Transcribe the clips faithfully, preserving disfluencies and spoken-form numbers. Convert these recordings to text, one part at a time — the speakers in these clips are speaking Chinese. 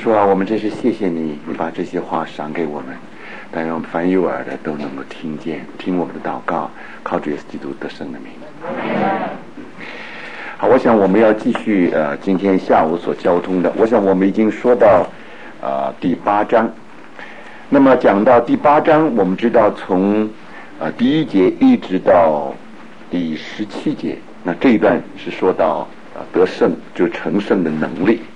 主啊，我们真是谢谢你，你把这些话赏给我们，但让我们凡有耳的都能够听见，听我们的祷告，靠主耶稣基督得胜的名。好，我想我们要继续呃今天下午所交通的，我想我们已经说到呃第八章。那么讲到第八章，我们知道从呃第一节一直到第十七节，那这一段是说到呃得胜，就成圣的能力。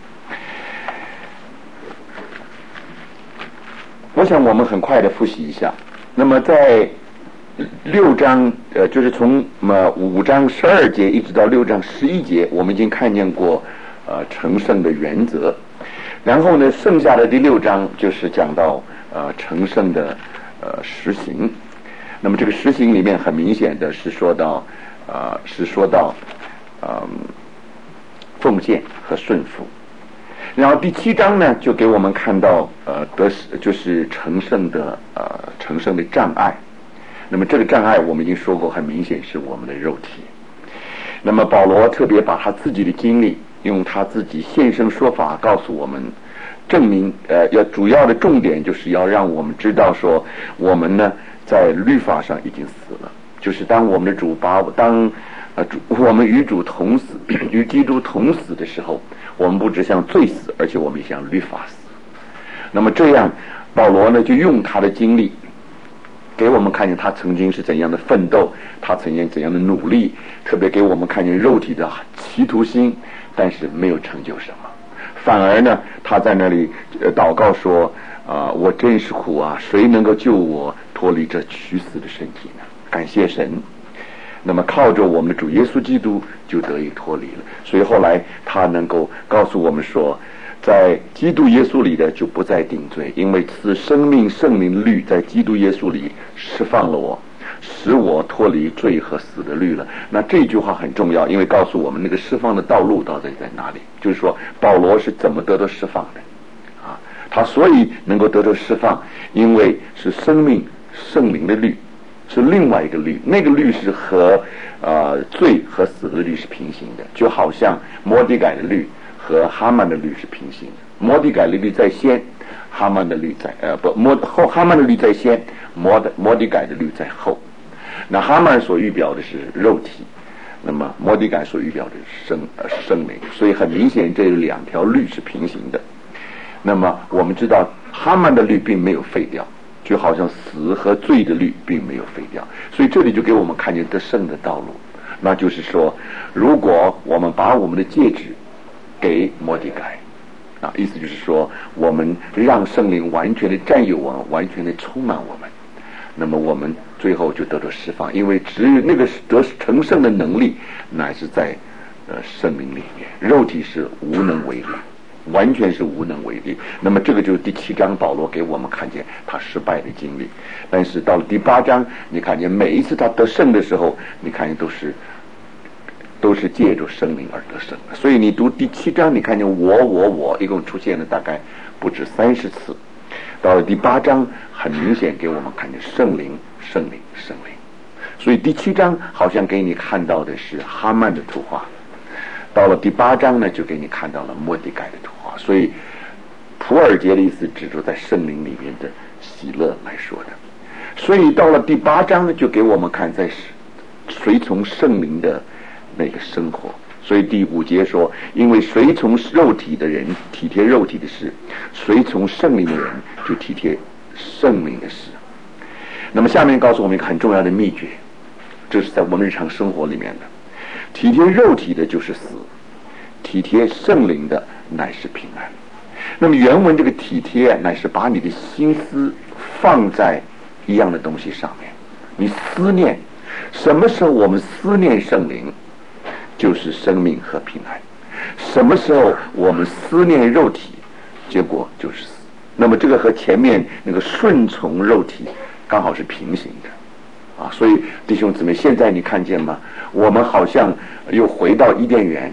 我想我们很快的复习一下。那么在六章呃就是从呃五章十二节一直到六章十一节，我们已经看见过呃成圣的原则。然后呢，剩下的第六章就是讲到呃成圣的呃实行。那么这个实行里面很明显的是说到呃是说到呃奉献和顺服。然后第七章呢，就给我们看到呃得就是成圣的呃成圣的障碍。那么这个障碍我们已经说过，很明显是我们的肉体。那么保罗特别把他自己的经历，用他自己现身说法告诉我们，证明呃要主要的重点就是要让我们知道说，我们呢在律法上已经死了，就是当我们的主把当呃主我们与主同死，与基督同死的时候，我们不只向罪死，而且我们也向律法死。那么这样保罗呢就用他的经历给我们看见他曾经是怎样的奋斗，他曾经怎样的努力，特别给我们看见肉体的企图心，但是没有成就什么。反而呢他在那里呃祷告说啊、呃，我真是苦啊，谁能够救我脱离这屈死的身体呢？感谢神，那么靠着我们的主耶稣基督就得以脱离了。所以后来他能够告诉我们说，在基督耶稣里的就不再定罪，因为赐生命圣灵律在基督耶稣里释放了我，使我脱离罪和死的律了。那这句话很重要，因为告诉我们那个释放的道路到底在哪里，就是说保罗是怎么得到释放的啊？他所以能够得到释放，因为是生命圣灵的律，是另外一个律，那个律是和呃罪和死的律是平行的，就好像摩底改的律和哈曼的律是平行的。摩底改的律在先，哈曼的律在呃不摩后哈曼的律在先，摩的摩底改的律在后。那哈曼所预表的是肉体，那么摩底改所预表的是生呃生灵，所以很明显这两条律是平行的。那么我们知道哈曼的律并没有废掉，就好像死和罪的律并没有废掉，所以这里就给我们看见得胜的道路。那就是说，如果我们把我们的戒指给摩底改啊，意思就是说，我们让圣灵完全的占有我们，完全的充满我们，那么我们最后就得到释放，因为只有那个得成圣的能力乃是在呃圣灵里面，肉体是无能为力，完全是无能为力。那么这个就是第七章保罗给我们看见他失败的经历。但是到了第八章，你看见每一次他得胜的时候，你看见都是都是借助圣灵而得胜的。所以你读第七章，你看见我我我一共出现了大概不止三十次。到了第八章，很明显给我们看见圣灵圣灵圣灵。所以第七章好像给你看到的是哈曼的图画，到了第八章呢，就给你看到了摩底改的图画。所以普尔节的意思指出在圣灵里面的喜乐来说的。所以到了第八章呢，就给我们看在随从圣灵的那个生活。所以第五节说，因为随从肉体的人体贴肉体的事，随从圣灵的人就体贴圣灵的事。那么下面告诉我们一个很重要的秘诀，这是在我们日常生活里面的，体贴肉体的就是死，体贴圣灵的乃是平安。那么原文这个体贴乃是把你的心思放在一样的东西上面，你思念，什么时候我们思念圣灵，就是生命和平安；什么时候我们思念肉体，结果就是死。那么这个和前面那个顺从肉体刚好是平行的啊。所以弟兄姊妹，现在你看见吗？我们好像又回到伊甸园，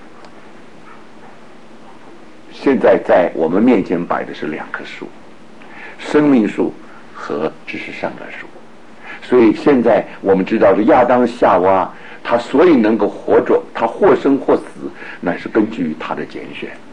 现在在我们面前摆的是两棵树，生命树和知识善恶树。所以现在我们知道是亚当夏娃，他所以能够活着，他或生或死，乃是根据他的拣选。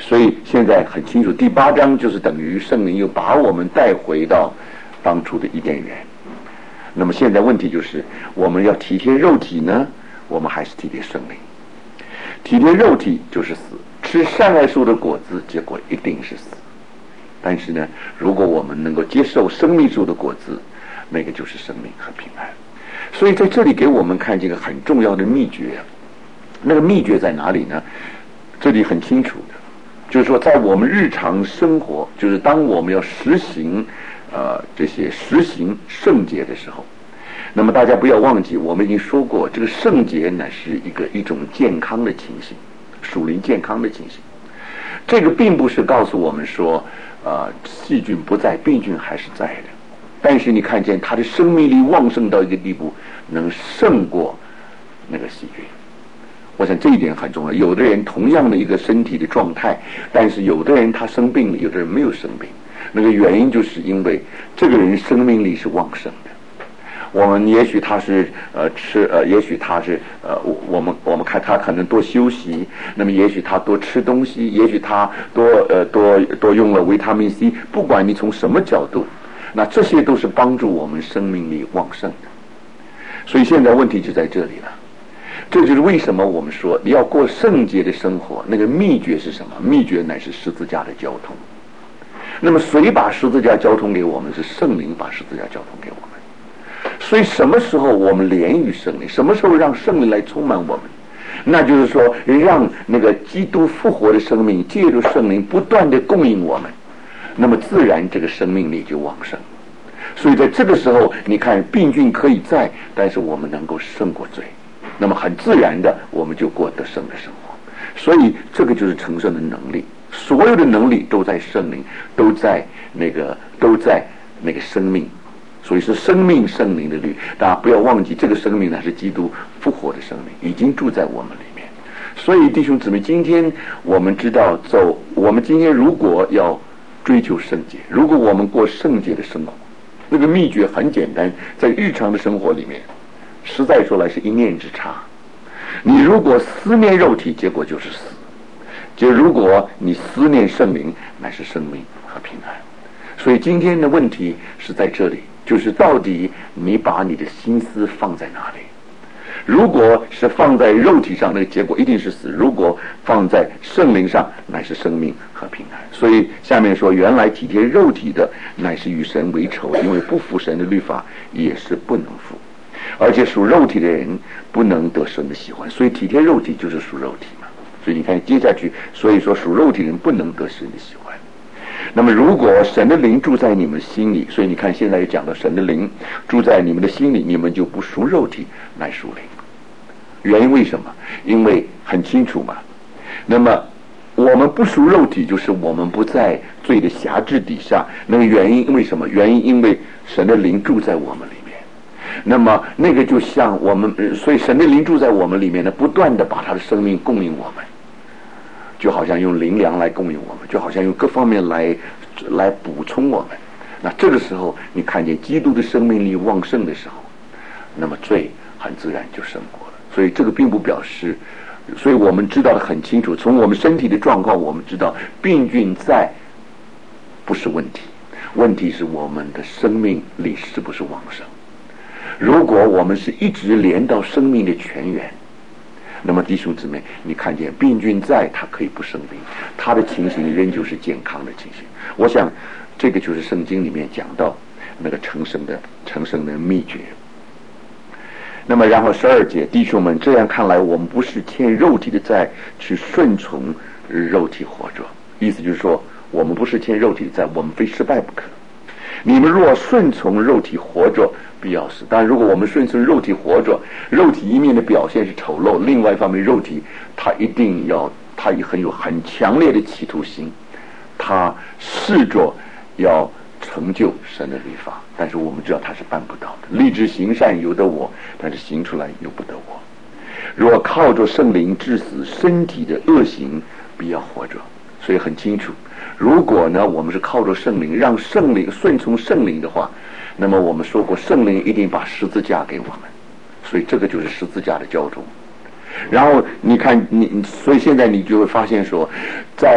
所以现在很清楚，第八章就是等于圣灵又把我们带回到当初的伊甸园。那么现在问题就是，我们要体贴肉体呢，我们还是体贴圣灵？体贴肉体就是死，吃善恶树的果子，结果一定是死。但是呢，如果我们能够接受生命树的果子，那个就是生命和平安。所以在这里给我们看这个很重要的秘诀，那个秘诀在哪里呢？这里很清楚的，就是说在我们日常生活，就是当我们要实行呃这些实行圣洁的时候，那么大家不要忘记，我们已经说过，这个圣洁乃是一个一种健康的情形，属灵健康的情形。这个并不是告诉我们说呃细菌不在，病菌还是在的，但是你看见它的生命力旺盛到一个地步，能胜过那个细菌。我想这一点很重要。有的人同样的一个身体的状态，但是有的人他生病了，有的人没有生病。那个原因就是因为这个人生命力是旺盛的。我们也许他是呃吃呃，也许他是呃，我们我们看他可能多休息，那么也许他多吃东西，也许他多呃多多用了维他命 C。不管你从什么角度，那这些都是帮助我们生命力旺盛的。所以现在问题就在这里了。这就是为什么我们说你要过圣洁的生活，那个秘诀是什么？秘诀乃是十字架的交通。那么谁把十字架交通给我们？是圣灵把十字架交通给我们。所以什么时候我们连于圣灵，什么时候让圣灵来充满我们，那就是说让那个基督复活的生命借助圣灵不断的供应我们，那么自然这个生命力就旺盛。所以在这个时候，你看病菌可以在，但是我们能够胜过罪，那么很自然的我们就过得胜的生活。所以这个就是成圣的能力，所有的能力都在圣灵，都在那个都在那个生命。所以是生命圣灵的律，大家不要忘记，这个生命呢是基督复活的生命，已经住在我们里面。所以弟兄姊妹，今天我们知道走，我们今天如果要追求圣洁，如果我们过圣洁的生活，那个秘诀很简单，在日常的生活里面，实在说来是一念之差。你如果思念肉体，结果就是死；就如果你思念圣灵，乃是生命和平安。所以今天的问题是在这里，就是到底你把你的心思放在哪里？如果是放在肉体上，那个结果一定是死；如果放在圣灵上，乃是生命和平安。所以下面说，原来体贴肉体的，乃是与神为仇，因为不服神的律法，也是不能服。而且属肉体的人不能得神的喜欢，所以体贴肉体就是属肉体嘛。所以你看接下去，所以说属肉体的人不能得神的喜欢。那么如果神的灵住在你们心里，所以你看现在也讲到神的灵住在你们的心里，你们就不属肉体，乃属灵。原因为什么？因为很清楚嘛。那么我们不属肉体，就是我们不在罪的辖制底下。那个原因为什么？原因因为神的灵住在我们里面。那么那个就像我们，所以神的灵住在我们里面呢，不断的把他的生命供应我们，就好像用灵粮来供应我们，就好像用各方面来来补充我们。那这个时候你看见基督的生命力旺盛的时候，那么罪很自然就胜过了。所以这个并不表示，所以我们知道的很清楚，从我们身体的状况我们知道病菌在不是问题，问题是我们的生命力是不是旺盛。如果我们是一直连到生命的泉源，那么弟兄姊妹，你看见病菌在，它可以不生病，它的情形仍旧是健康的情形。我想这个就是圣经里面讲到那个成圣的成圣的秘诀。那么然后十二节，弟兄们，这样看来我们不是欠肉体的债，去顺从肉体活着。意思就是说我们不是欠肉体的债，我们非失败不可。你们若顺从肉体活着，必要死。当然如果我们顺从肉体活着，肉体一面的表现是丑陋，另外一方面肉体它一定要它很有很强烈的企图心，它试着要成就神的律法，但是我们知道他是办不到的。立志行善由得我，但是行出来由不得我。若靠着圣灵致死身体的恶行，必要活着。所以很清楚，如果呢我们是靠着圣灵，让圣灵顺从圣灵的话，那么我们说过圣灵一定把十字架给我们，所以这个就是十字架的交通。然后你看你，所以现在你就会发现说，在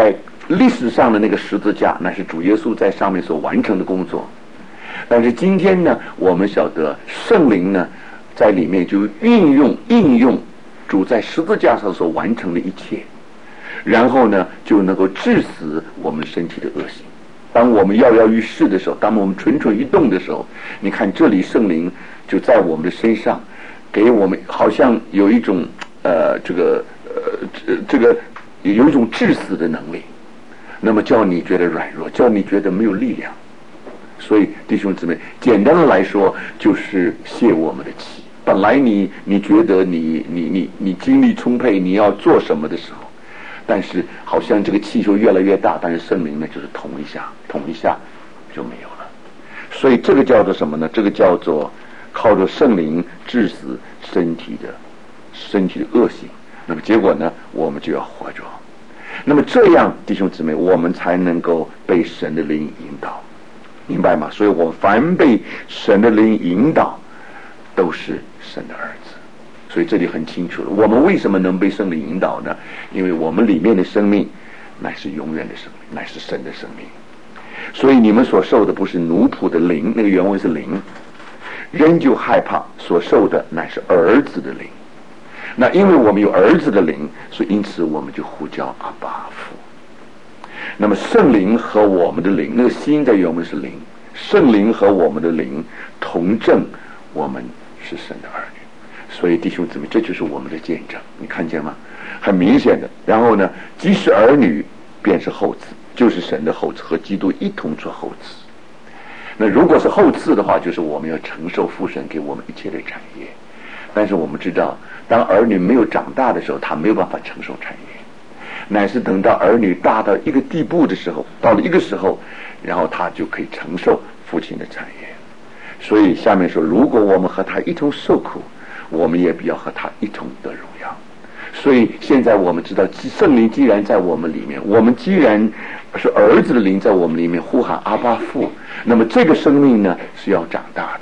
历史上的那个十字架，那是主耶稣在上面所完成的工作。但是今天呢，我们晓得圣灵呢，在里面就运用应用主在十字架上所完成的一切，然后呢，就能够治死我们身体的恶行。当我们跃跃欲试的时候，当我们蠢蠢欲动的时候，你看这里圣灵就在我们的身上，给我们好像有一种呃这个呃这个有一种致死的能力，那么叫你觉得软弱，叫你觉得没有力量。所以弟兄姊妹，简单的来说就是泄我们的气。本来你你觉得你你你你精力充沛，你要做什么的时候，但是好像这个气就越来越大，但是圣灵呢就是捅一下捅一下就没有了。所以这个叫做什么呢？这个叫做靠着圣灵治死身体的身体的恶行。那么结果呢，我们就要活着。那么这样弟兄姊妹，我们才能够被神的灵引导，明白吗？所以我们凡被神的灵引导都是神的儿子。所以这里很清楚了，我们为什么能被圣灵引导呢？因为我们里面的生命乃是永远的生命，乃是神的生命。所以你们所受的不是奴仆的灵，那个原文是灵，人就害怕，所受的乃是儿子的灵。那因为我们有儿子的灵，所以因此我们就呼叫阿爸父。那么圣灵和我们的灵，那个心在原文是灵，圣灵和我们的灵同证我们是神的儿女。所以弟兄姊妹，这就是我们的见证，你看见吗？很明显的。然后呢，即是儿女便是后嗣，就是神的后嗣，和基督一同做后嗣。那如果是后嗣的话，就是我们要承受父神给我们一切的产业。但是我们知道，当儿女没有长大的时候，他没有办法承受产业，乃是等到儿女大到一个地步的时候，到了一个时候，然后他就可以承受父亲的产业。所以下面说，如果我们和他一同受苦，我们也必要和他一同得荣耀。所以现在我们知道，圣灵既然在我们里面，我们既然是儿子的灵在我们里面呼喊阿爸父，那么这个生命呢是要长大的。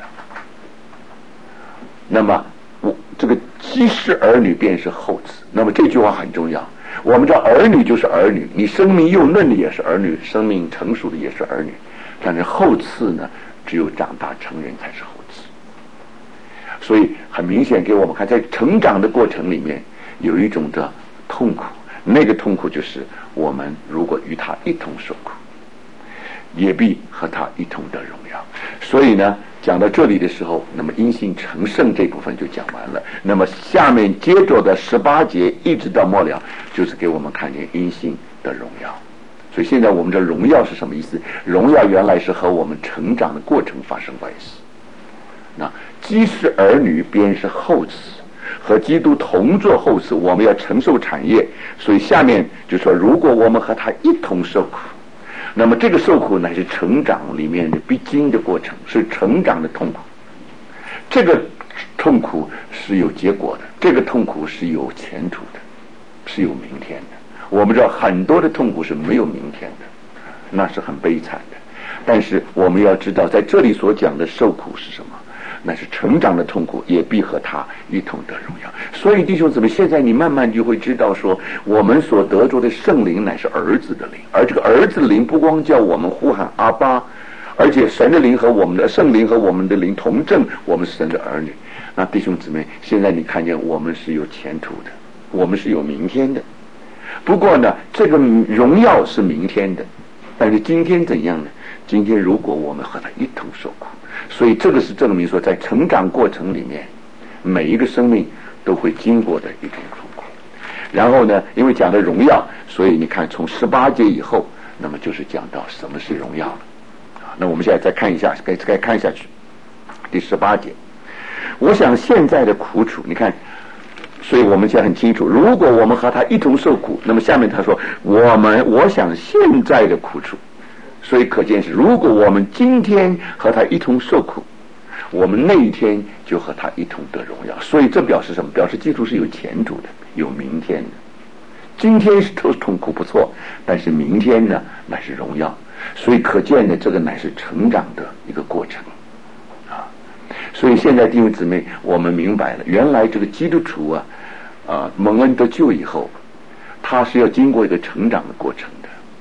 那么我这个既是儿女便是后嗣，那么这句话很重要。我们知道儿女就是儿女，你生命幼嫩的也是儿女，生命成熟的也是儿女，但是后嗣呢，只有长大成人才是后嗣。所以很明显给我们看，在成长的过程里面有一种的痛苦，那个痛苦就是我们如果与他一同受苦，也必和他一同得荣耀。所以呢，讲到这里的时候，那么因信成圣这部分就讲完了。那么下面接着的十八节一直到末了，就是给我们看见因信的荣耀。所以现在我们这荣耀是什么意思？荣耀原来是和我们成长的过程发生关系。那既是儿女便是后嗣，和基督同作后嗣，我们要承受产业。所以下面就说，如果我们和他一同受苦，那么这个受苦乃是成长里面的必经的过程，是成长的痛苦。这个痛苦是有结果的，这个痛苦是有前途的，是有明天的。我们知道很多的痛苦是没有明天的，那是很悲惨的。但是我们要知道，在这里所讲的受苦是什么？那是成长的痛苦，也必和他一同得荣耀。所以弟兄姊妹，现在你慢慢就会知道说，我们所得着的圣灵乃是儿子的灵，而这个儿子的灵不光叫我们呼喊阿爸，而且神的灵和我们的圣灵和我们的灵同证我们是神的儿女。那弟兄姊妹，现在你看见我们是有前途的，我们是有明天的。不过呢，这个荣耀是明天的，但是今天怎样呢？今天如果我们和他一同受苦，所以这个是证明说，在成长过程里面，每一个生命都会经过的一种痛苦。然后呢，因为讲的荣耀，所以你看从十八节以后，那么就是讲到什么是荣耀了。啊，那我们现在再看一下，该该看下去，第十八节。我想现在的苦楚，你看，所以我们现在很清楚，如果我们和他一同受苦，那么下面他说，我们我想现在的苦楚。所以可见是，如果我们今天和他一同受苦，我们那一天就和他一同得荣耀。所以这表示什么？表示基督是有前途的，有明天的。今天是痛苦不错，但是明天呢，乃是荣耀。所以可见的这个乃是成长的一个过程啊。所以现在弟兄姊妹，我们明白了，原来这个基督徒啊，啊蒙恩得救以后，他是要经过一个成长的过程的。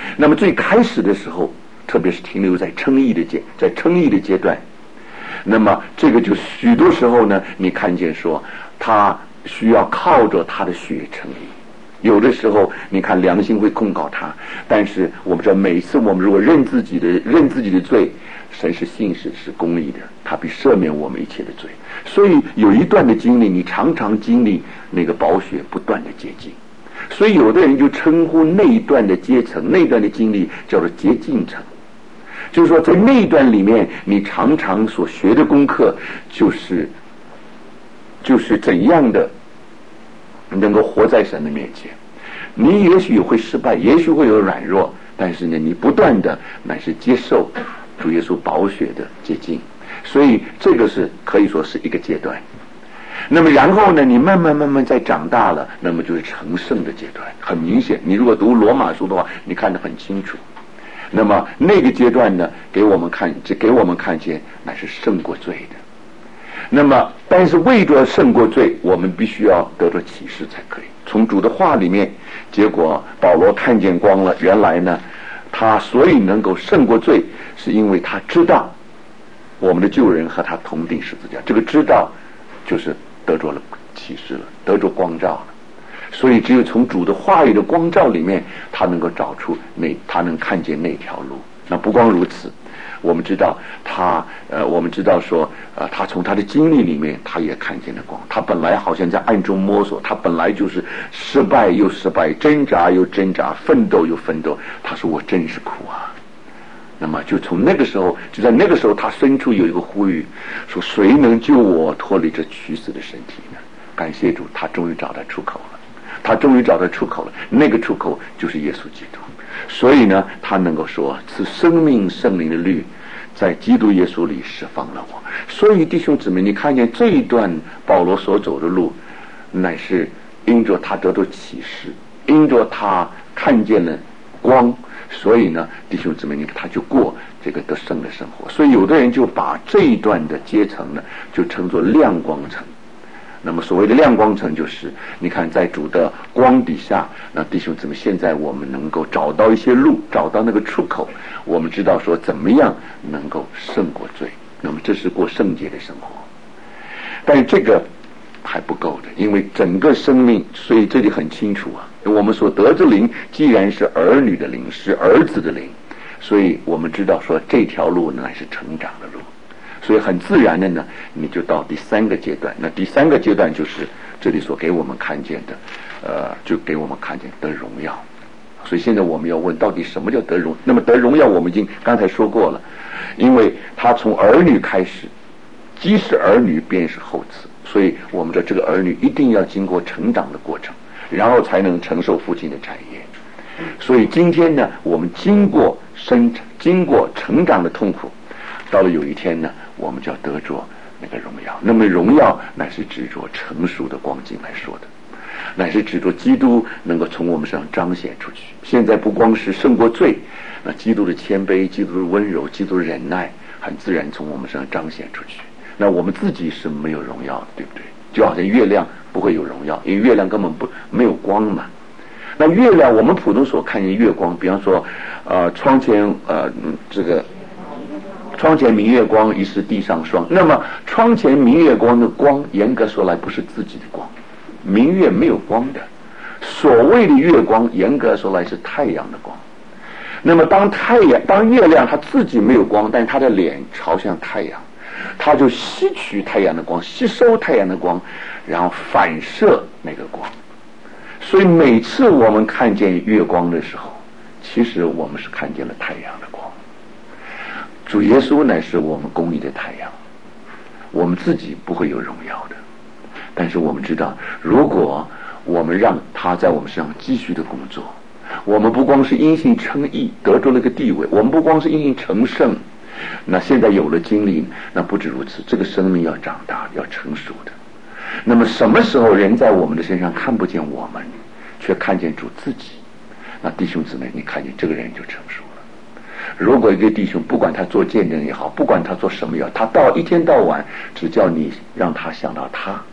那么最开始的时候，特别是停留在称义的阶，在称义的阶段，那么这个就许多时候呢，你看见说他需要靠着他的血称义。有的时候你看良心会控告他，但是我们知道每次我们如果认自己的认自己的罪，神是信实是公义的，他必赦免我们一切的罪。所以有一段的经历，你常常经历那个宝血不断的洁净，所以有的人就称呼那一段的阶层，那一段的经历叫做洁净层。就是说在那一段里面，你常常所学的功课就是就是怎样的能够活在神的面前。你也许会失败，也许会有软弱，但是呢，你不断的乃是接受主耶稣宝血的洁净。所以这个是可以说是一个阶段。那么然后呢，你慢慢慢慢再长大了，那么就是成圣的阶段。很明显，你如果读罗马书的话，你看得很清楚。那么那个阶段呢，给我们看，给我们看见乃是胜过罪的。那么但是为着胜过罪，我们必须要得着启示才可以。从主的话里面，结果保罗看见光了，原来呢他所以能够胜过罪，是因为他知道我们的救人和他同定十字架。这个知道就是得着了启示了，得着光照了。所以只有从主的话语的光照里面，他能够找出那他能看见那条路。那不光如此，我们知道他呃，我们知道说呃，他从他的经历里面，他也看见了光。他本来好像在暗中摸索，他本来就是失败又失败，挣扎又挣扎，奋斗又奋斗。他说我真是苦啊。那么就从那个时候，就在那个时候，他深处有一个呼吁，说谁能救我脱离这屈死的身体呢？感谢主，他终于找到出口了。他终于找到出口了，那个出口就是耶稣基督。所以呢，他能够说赐生命圣灵的律在基督耶稣里释放了我。所以弟兄姊妹，你看见这一段保罗所走的路，乃是因着他得到启示，因着他看见了光，所以呢，弟兄姊妹，你他就过这个得胜的生活。所以有的人就把这一段的阶层呢，就称作亮光层。那么所谓的亮光层，就是你看在主的光底下，那弟兄姊妹，现在我们能够找到一些路，找到那个出口，我们知道说怎么样能够胜过罪。那么这是过圣洁的生活，但是这个还不够的，因为整个生命，所以这里很清楚啊，我们所得之灵既然是儿女的灵，是儿子的灵，所以我们知道说这条路乃是成长的路。所以很自然的呢，你就到第三个阶段。那第三个阶段就是这里所给我们看见的，呃，就给我们看见得荣耀。所以现在我们要问，到底什么叫得荣？那么得荣耀，我们已经刚才说过了，因为他从儿女开始，既是儿女，便是后嗣。所以我们的这个儿女一定要经过成长的过程，然后才能承受父亲的产业。所以今天呢，我们经过生经过成长的痛苦，到了有一天呢，我们就要得着那个荣耀。那么荣耀乃是指着成熟的光景来说的，乃是指着基督能够从我们身上彰显出去。现在不光是胜过罪，那基督的谦卑，基督的温柔，基督的忍耐，很自然从我们身上彰显出去。那我们自己是没有荣耀的，对不对？就好像月亮不会有荣耀，因为月亮根本不没有光嘛。那月亮我们普通所看见月光，比方说呃窗前呃这个窗前明月光，疑是地上霜。那么窗前明月光的光，严格说来不是自己的光，明月没有光的。所谓的月光，严格说来是太阳的光。那么当太阳当月亮它自己没有光，但是它的脸朝向太阳，它就吸取太阳的光，吸收太阳的光，然后反射那个光。所以每次我们看见月光的时候，其实我们是看见了太阳的光。主耶稣乃是我们公义的太阳，我们自己不会有荣耀的。但是我们知道，如果我们让他在我们身上继续的工作，我们不光是因信称义得着了个地位，我们不光是因信成圣，那现在有了经历，那不止如此，这个生命要长大，要成熟的。那么什么时候人在我们的身上看不见我们，却看见主自己，那弟兄姊妹，你看见这个人就成熟了。如果一个弟兄不管他做见证也好，不管他做什么也好，他到一天到晚只叫你让他想到他，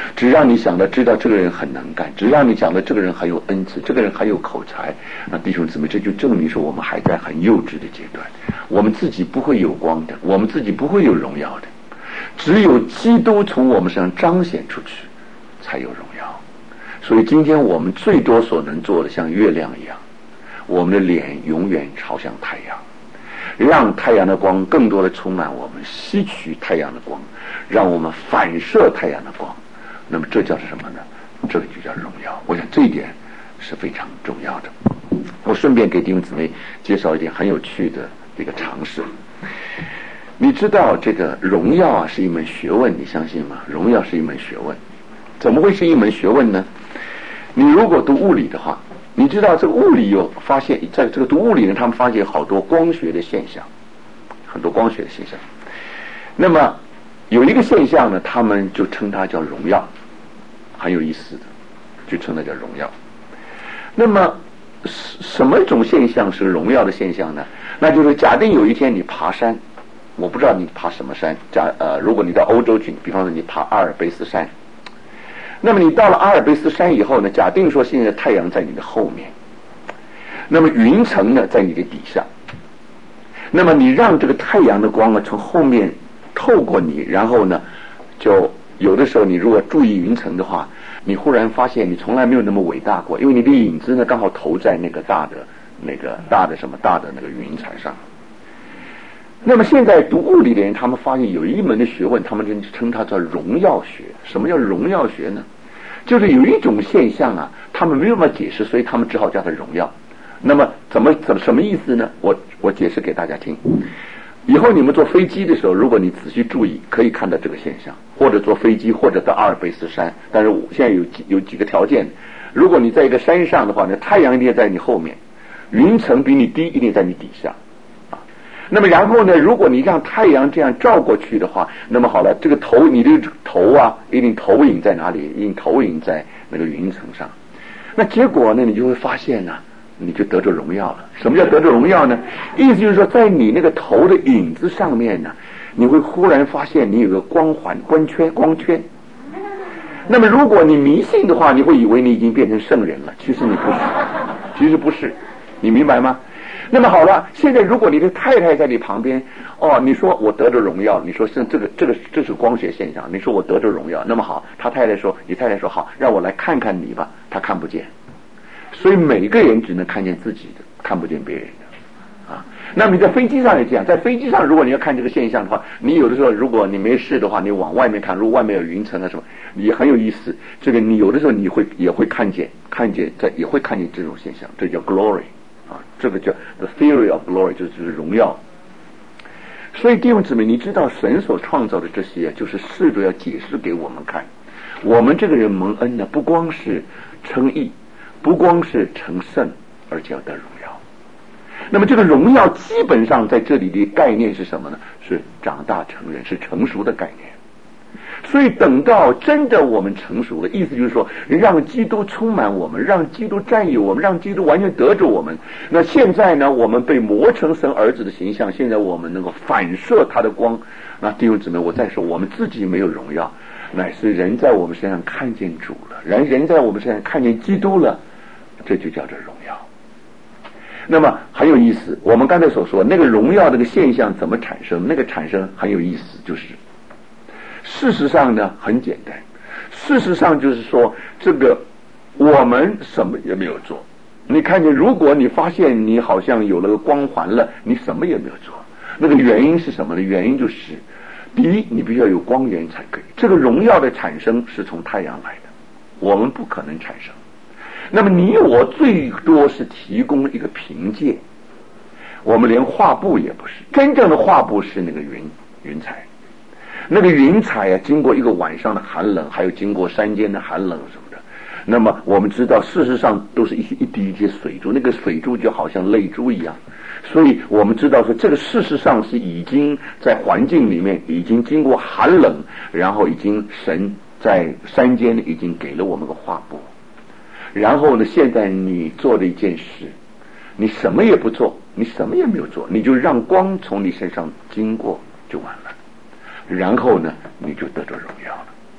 只让你想到知道这个人很能干，只让你想到这个人很有恩赐，这个人很有口才。那弟兄姊妹，这就证明说我们还在很幼稚的阶段，我们自己不会有光的，我们自己不会有荣耀的，只有基督从我们身上彰显出去才有荣耀。所以今天我们最多所能做的像月亮一样，我们的脸永远朝向太阳，让太阳的光更多的充满我们，吸取太阳的光，让我们反射太阳的光。那么这叫是什么呢？这个就叫荣耀。我想这一点是非常重要的。我顺便给弟兄姊妹介绍一点很有趣的一个常识。你知道这个荣耀啊是一门学问，你相信吗？荣耀是一门学问。怎么会是一门学问呢？你如果读物理的话，你知道这个物理有发现，在这个读物理呢，他们发现好多光学的现象，很多光学的现象。那么有一个现象呢，他们就称它叫荣耀，很有意思的，就称它叫荣耀。那么什么一种现象是荣耀的现象呢？那就是假定有一天你爬山，我不知道你爬什么山，假呃，如果你到欧洲去，比方说你爬阿尔卑斯山。那么你到了阿尔卑斯山以后呢，假定说现在太阳在你的后面，那么云层呢在你的底下，那么你让这个太阳的光呢从后面透过你，然后呢就有的时候你如果注意云层的话，你忽然发现你从来没有那么伟大过，因为你的影子呢刚好投在那个大的那个大的什么大的那个云彩上。那么现在读物理的人，他们发现有一门的学问，他们就称它叫荣耀学。什么叫荣耀学呢？就是有一种现象啊，他们没有办法解释，所以他们只好叫它荣耀。那么怎么怎么什么意思呢？我我解释给大家听。以后你们坐飞机的时候，如果你仔细注意，可以看到这个现象，或者坐飞机，或者到阿尔卑斯山。但是现在有几有几个条件，如果你在一个山上的话呢，太阳一定在你后面，云层比你低，一定在你底下。那么然后呢，如果你让太阳这样照过去的话，那么好了，这个头你的头啊一定投影在哪里？一定投影在那个云层上。那结果呢，你就会发现呢、啊，你就得着荣耀了。什么叫得着荣耀呢？意思就是说，在你那个头的影子上面呢，你会忽然发现你有个光环、光圈、光圈。那么如果你迷信的话，你会以为你已经变成圣人了，其实你不是，其实不是，你明白吗？那么好了，现在如果你的太太在你旁边，哦，你说我得着荣耀，你说是这个这个这是光学现象，你说我得着荣耀，那么好，他太太说，你太太说好，让我来看看你吧，他看不见，所以每个人只能看见自己的，看不见别人的啊。那么你在飞机上也这样，在飞机上如果你要看这个现象的话，你有的时候如果你没事的话，你往外面看，如果外面有云层啊什么，也很有意思。这个你有的时候你会也会看见，看见在也会看见这种现象，这叫 glory。啊，这个叫 the theory of glory， 就是荣耀。所以弟兄姊妹，你知道神所创造的这些，就是试着要解释给我们看。我们这个人蒙恩呢，不光是称义，不光是成圣，而且要得荣耀。那么这个荣耀基本上在这里的概念是什么呢？是长大成人，是成熟的概念。所以等到真的我们成熟了，意思就是说让基督充满我们，让基督占有我们，让基督完全得着我们。那现在呢，我们被磨成神儿子的形象，现在我们能够反射他的光。那弟兄姊妹，我再说，我们自己没有荣耀，乃是人在我们身上看见主了，人人在我们身上看见基督了，这就叫做荣耀。那么很有意思，我们刚才所说那个荣耀这个现象怎么产生？那个产生很有意思，就是事实上呢很简单，事实上就是说这个我们什么也没有做。你看见，如果你发现你好像有了个光环了，你什么也没有做。那个原因是什么呢？原因就是第一，你必须要有光源才可以。这个荣耀的产生是从太阳来的，我们不可能产生。那么你我最多是提供一个凭借，我们连画布也不是，真正的画布是那个云云彩。那个云彩啊，经过一个晚上的寒冷，还有经过山间的寒冷什么的，那么我们知道事实上都是一些一滴一滴水珠，那个水珠就好像泪珠一样。所以我们知道说这个事实上是已经在环境里面已经经过寒冷，然后已经神在山间已经给了我们个画布。然后呢，现在你做了一件事，你什么也不做，你什么也没有做，你就让光从你身上经过就完了。然后呢，你就得着荣耀了。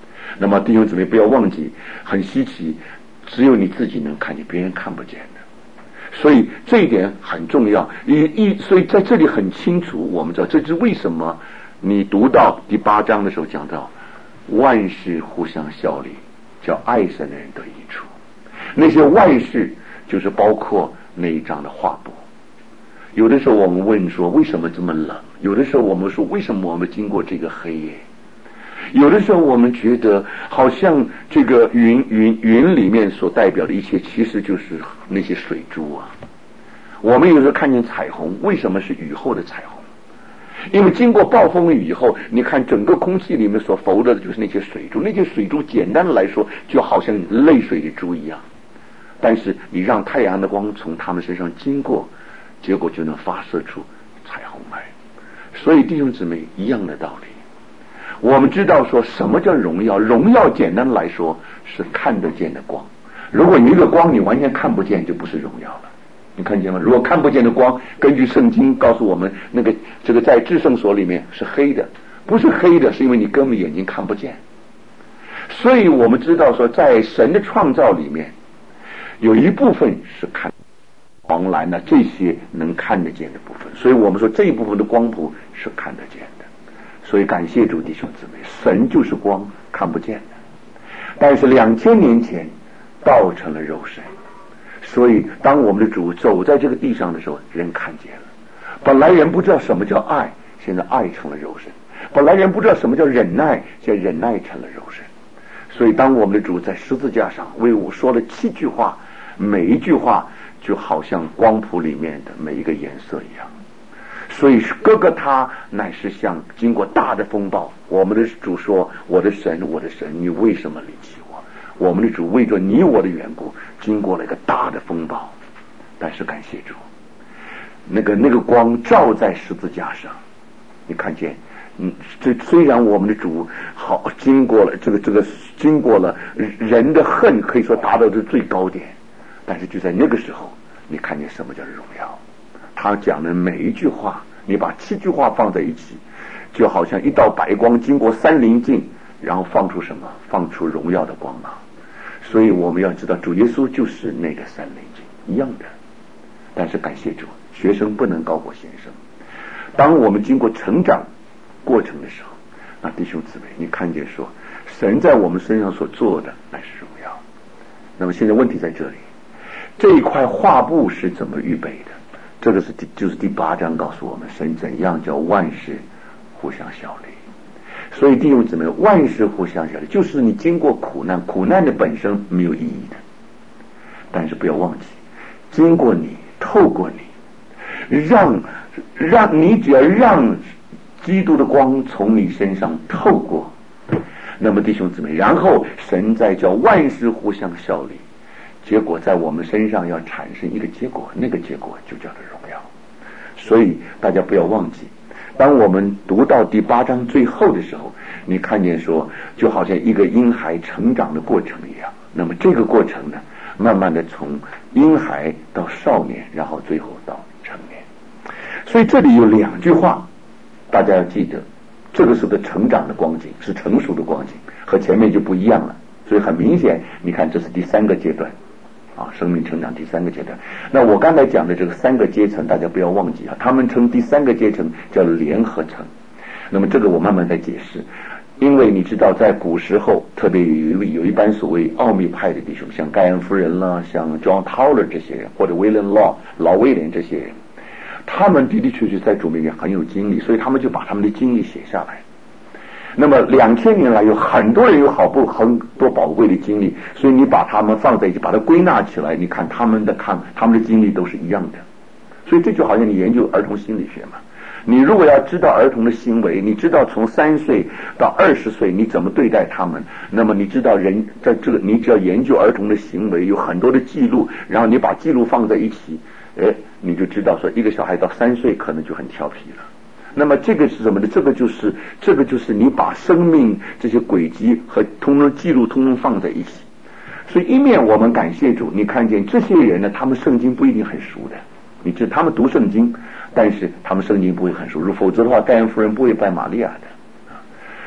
那么弟兄姊妹不要忘记，很稀奇，只有你自己能看见，别人看不见的。所以这一点很重要。一一所以在这里很清楚，我们知道这是为什么你读到第八章的时候讲到万事互相效力，叫爱神的人得益处。那些万事就是包括那一章的画布。有的时候我们问说为什么这么冷，有的时候我们说为什么我们经过这个黑夜，有的时候我们觉得好像这个云云云里面所代表的一切其实就是那些水珠啊。我们有时候看见彩虹，为什么是雨后的彩虹？因为经过暴风雨以后，你看整个空气里面所浮的就是那些水珠，那些水珠简单的来说就好像泪水的珠一样，但是你让太阳的光从他们身上经过，结果就能发射出彩虹来。所以弟兄姊妹一样的道理，我们知道说什么叫荣耀，荣耀简单来说是看得见的光。如果一个光你完全看不见，就不是荣耀了。你看见吗？如果看不见的光，根据圣经告诉我们，那个这个在至圣所里面是黑的，不是黑的，是因为你根本眼睛看不见。所以我们知道说在神的创造里面有一部分是看黄蓝的这些能看得见的部分，所以我们说这一部分的光谱是看得见的。所以感谢主弟兄姊妹，神就是光，看不见的。但是两千年前道成了肉身，所以当我们的主走在这个地上的时候，人看见了。本来人不知道什么叫爱，现在爱成了肉身；本来人不知道什么叫忍耐，现在忍耐成了肉身。所以当我们的主在十字架上为我说了七句话，每一句话就好像光谱里面的每一个颜色一样。所以哥哥他乃是像经过大的风暴，我们的主说，我的神我的神，你为什么离弃我？我们的主为着你我的缘故经过了一个大的风暴，但是感谢主，那个那个光照在十字架上，你看见，嗯，这虽然我们的主好经过了这个这个经过了人的恨可以说达到这最高点，但是就在那个时候，你看见什么叫荣耀？他讲的每一句话，你把七句话放在一起，就好像一道白光经过三棱镜，然后放出什么？放出荣耀的光芒。所以我们要知道，主耶稣就是那个三棱镜一样的。但是感谢主，学生不能高过先生。当我们经过成长过程的时候，那弟兄姊妹，你看见说，神在我们身上所做的乃是荣耀。那么现在问题在这里，这一块画布是怎么预备的？这个是第就是第八章告诉我们，神怎样叫万事互相效力。所以弟兄姊妹，万事互相效力，就是你经过苦难，苦难的本身没有意义的，但是不要忘记，经过你，透过你，让让你只要让基督的光从你身上透过，那么弟兄姊妹，然后神再叫万事互相效力，结果在我们身上要产生一个结果，那个结果就叫做荣耀。所以大家不要忘记，当我们读到第八章最后的时候，你看见说就好像一个婴孩成长的过程一样，那么这个过程呢，慢慢的从婴孩到少年，然后最后到成年。所以这里有两句话大家要记得，这个是个成长的光景，是成熟的光景，和前面就不一样了。所以很明显，你看这是第三个阶段啊，生命成长第三个阶段。那我刚才讲的这个三个阶层，大家不要忘记啊，他们称第三个阶层叫联合层。那么这个我慢慢再解释，因为你知道在古时候，特别有有一班所谓奥秘派的弟兄，像盖恩夫人啦，像 John Towler 这些人，或者 William Law 老威廉这些人，他们的的确确在主面前很有经历，所以他们就把他们的经历写下来。那么两千年来有很多人有好不很多宝贵的经历，所以你把他们放在一起，把它归纳起来，你看他们的看他们的经历都是一样的。所以这就好像你研究儿童心理学嘛，你如果要知道儿童的行为，你知道从三岁到二十岁你怎么对待他们，那么你知道人在这个你只要研究儿童的行为，有很多的记录，然后你把记录放在一起，哎，你就知道说一个小孩到三岁可能就很调皮了。那么这个是什么呢？这个就是这个就是你把生命这些轨迹和通通记录通通放在一起。所以一面我们感谢主，你看见这些人呢，他们圣经不一定很熟的，你知道他们读圣经，但是他们圣经不会很熟，否则的话盖恩夫人不会拜玛利亚的。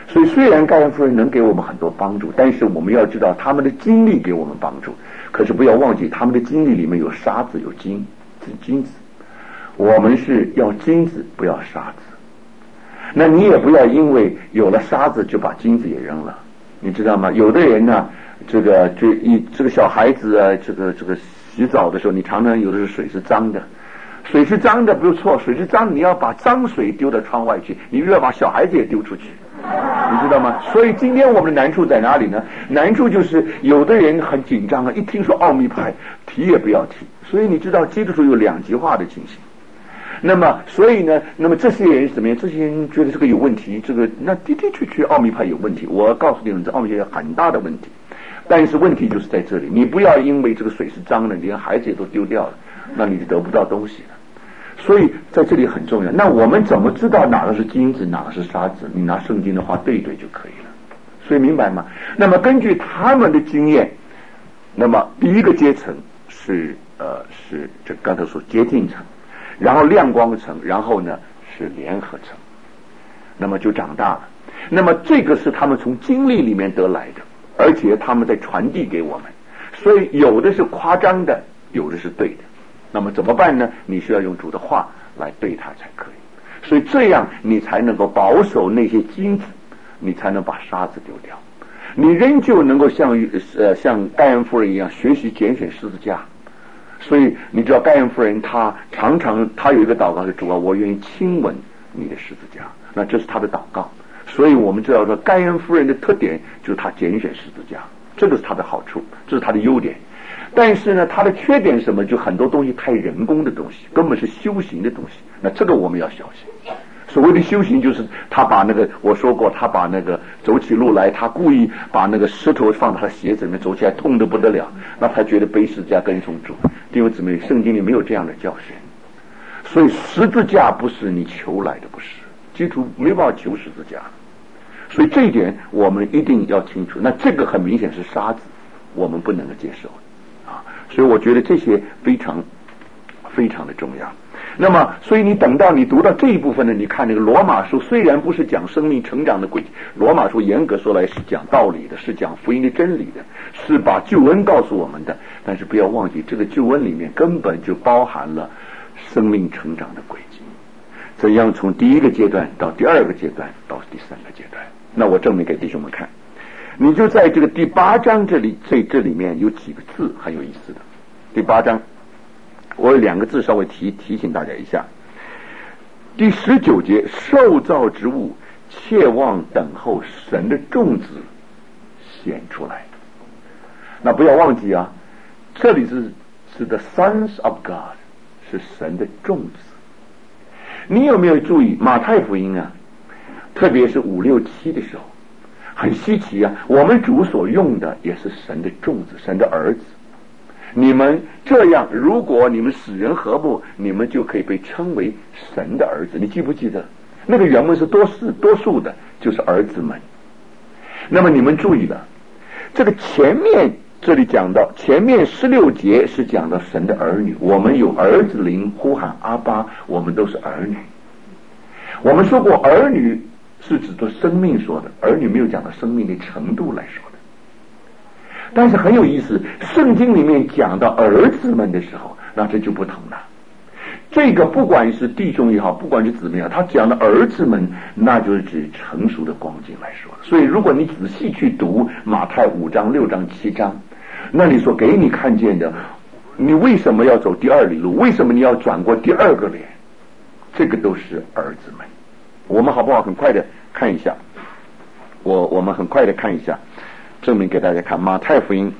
所以虽然盖恩夫人能给我们很多帮助，但是我们要知道他们的经历给我们帮助，可是不要忘记他们的经历里面有沙子有金，是金子。我们是要金子不要沙子，那你也不要因为有了沙子就把金子也扔了，你知道吗？有的人呢，这个就一这个小孩子啊，这个这个洗澡的时候，你常常有的是水是脏的，水是脏的不错，水是脏，你要把脏水丢到窗外去，你又要把小孩子也丢出去，你知道吗？所以今天我们的难处在哪里呢？难处就是有的人很紧张啊，一听说奥秘派提也不要提，所以你知道基督徒有两极化的情形。那么所以呢，那么这些人怎么样？这些人觉得这个有问题，这个那的的确确奥秘派有问题。我告诉你们，这奥秘派有很大的问题。但是问题就是在这里，你不要因为这个水是脏的，连孩子也都丢掉了，那你就得不到东西了。所以在这里很重要。那我们怎么知道哪个是金子，哪个是沙子？你拿圣经的话对一对就可以了。所以明白吗？那么根据他们的经验，那么第一个阶层是呃是这刚才说接近层，然后亮光层，然后呢是联合层，那么就长大了。那么这个是他们从经历里面得来的，而且他们在传递给我们，所以有的是夸张的，有的是对的。那么怎么办呢？你需要用主的话来对他才可以，所以这样你才能够保守那些金子，你才能把沙子丢掉，你仍旧能够像呃像盖恩夫人一样学习拣选十字架。所以你知道盖恩夫人她常常她有一个祷告是主啊，我愿意亲吻你的十字架，那这是她的祷告。所以我们知道说盖恩夫人的特点就是她拣选十字架，这个是她的好处，这是她的优点。但是呢，它的缺点是什么？就很多东西太人工的东西，根本是修行的东西。那这个我们要小心。所谓的修行，就是他把那个我说过，他把那个走起路来，他故意把那个石头放到他鞋子里面，走起来痛得不得了，那他觉得背十字架跟从主。弟兄姊妹，圣经里没有这样的教训。所以十字架不是你求来的，不是基督没办法求十字架。所以这一点我们一定要清楚。那这个很明显是沙子，我们不能够接受。所以我觉得这些非常非常的重要。那么所以你等到你读到这一部分呢，你看这个罗马书虽然不是讲生命成长的轨迹，罗马书严格说来是讲道理的，是讲福音的真理的，是把救恩告诉我们的，但是不要忘记这个救恩里面根本就包含了生命成长的轨迹，怎样从第一个阶段到第二个阶段到第三个阶段。那我证明给弟兄们看，你就在这个第八章这里，这这里面有几个字很有意思的。第八章我有两个字稍微提提醒大家一下。第十九节，受造之物切望等候神的种子显出来。那不要忘记啊，这里是是 the sons of God， 是神的种子。你有没有注意马太福音啊，特别是五六七的时候很稀奇啊，我们主所用的也是神的种子，神的儿子。你们这样，如果你们使人和睦，你们就可以被称为神的儿子。你记不记得那个原文是多数多数的，就是儿子们。那么你们注意了，这个前面这里讲到前面十六节是讲到神的儿女，我们有儿子灵呼喊阿爸，我们都是儿女。我们说过儿女是指着生命说的，儿女没有讲到生命的程度来说的。但是很有意思，圣经里面讲到儿子们的时候，那这就不同了。这个不管是弟兄也好，不管是姊妹也好，他讲的儿子们，那就是指成熟的光景来说的。所以如果你仔细去读马太五章六章七章，那里所给你看见的，你为什么要走第二里路，为什么你要转过第二个脸，这个都是儿子们。我们好不好很快的看一下，我我们很快的看一下，证明给大家看马太福音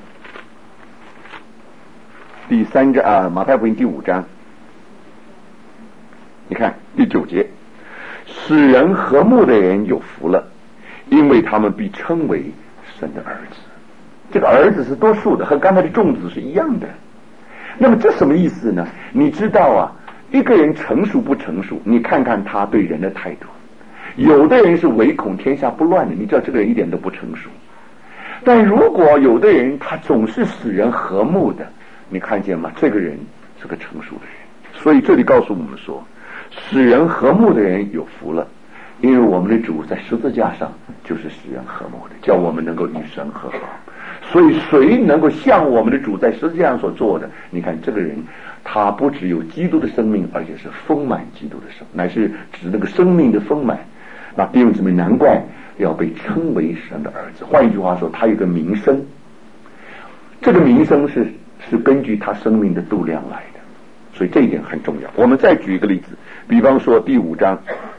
第三章啊，马太福音第五章，你看第九节，使人和睦的人有福了，因为他们必称为神的儿子。这个儿子是多数的，和刚才的种子是一样的。那么这什么意思呢？你知道啊，一个人成熟不成熟，你看看他对人的态度。有的人是唯恐天下不乱的，你知道这个人一点都不成熟。但如果有的人他总是使人和睦的，你看见吗？这个人是个成熟的人。所以这里告诉我们说，使人和睦的人有福了，因为我我们的主在十字架上就是使人和睦的，叫我们能够与神和好。所以谁能够像我们的主在十字架上所做的，你看这个人他不只有基督的生命，而且是丰满基督的生，乃是指那个生命的丰满。那弟兄姊妹，难怪要被称为神的儿子。换一句话说，他有个名声，这个名声是是根据他生命的度量来的，所以这一点很重要。我们再举一个例子，比方说第五章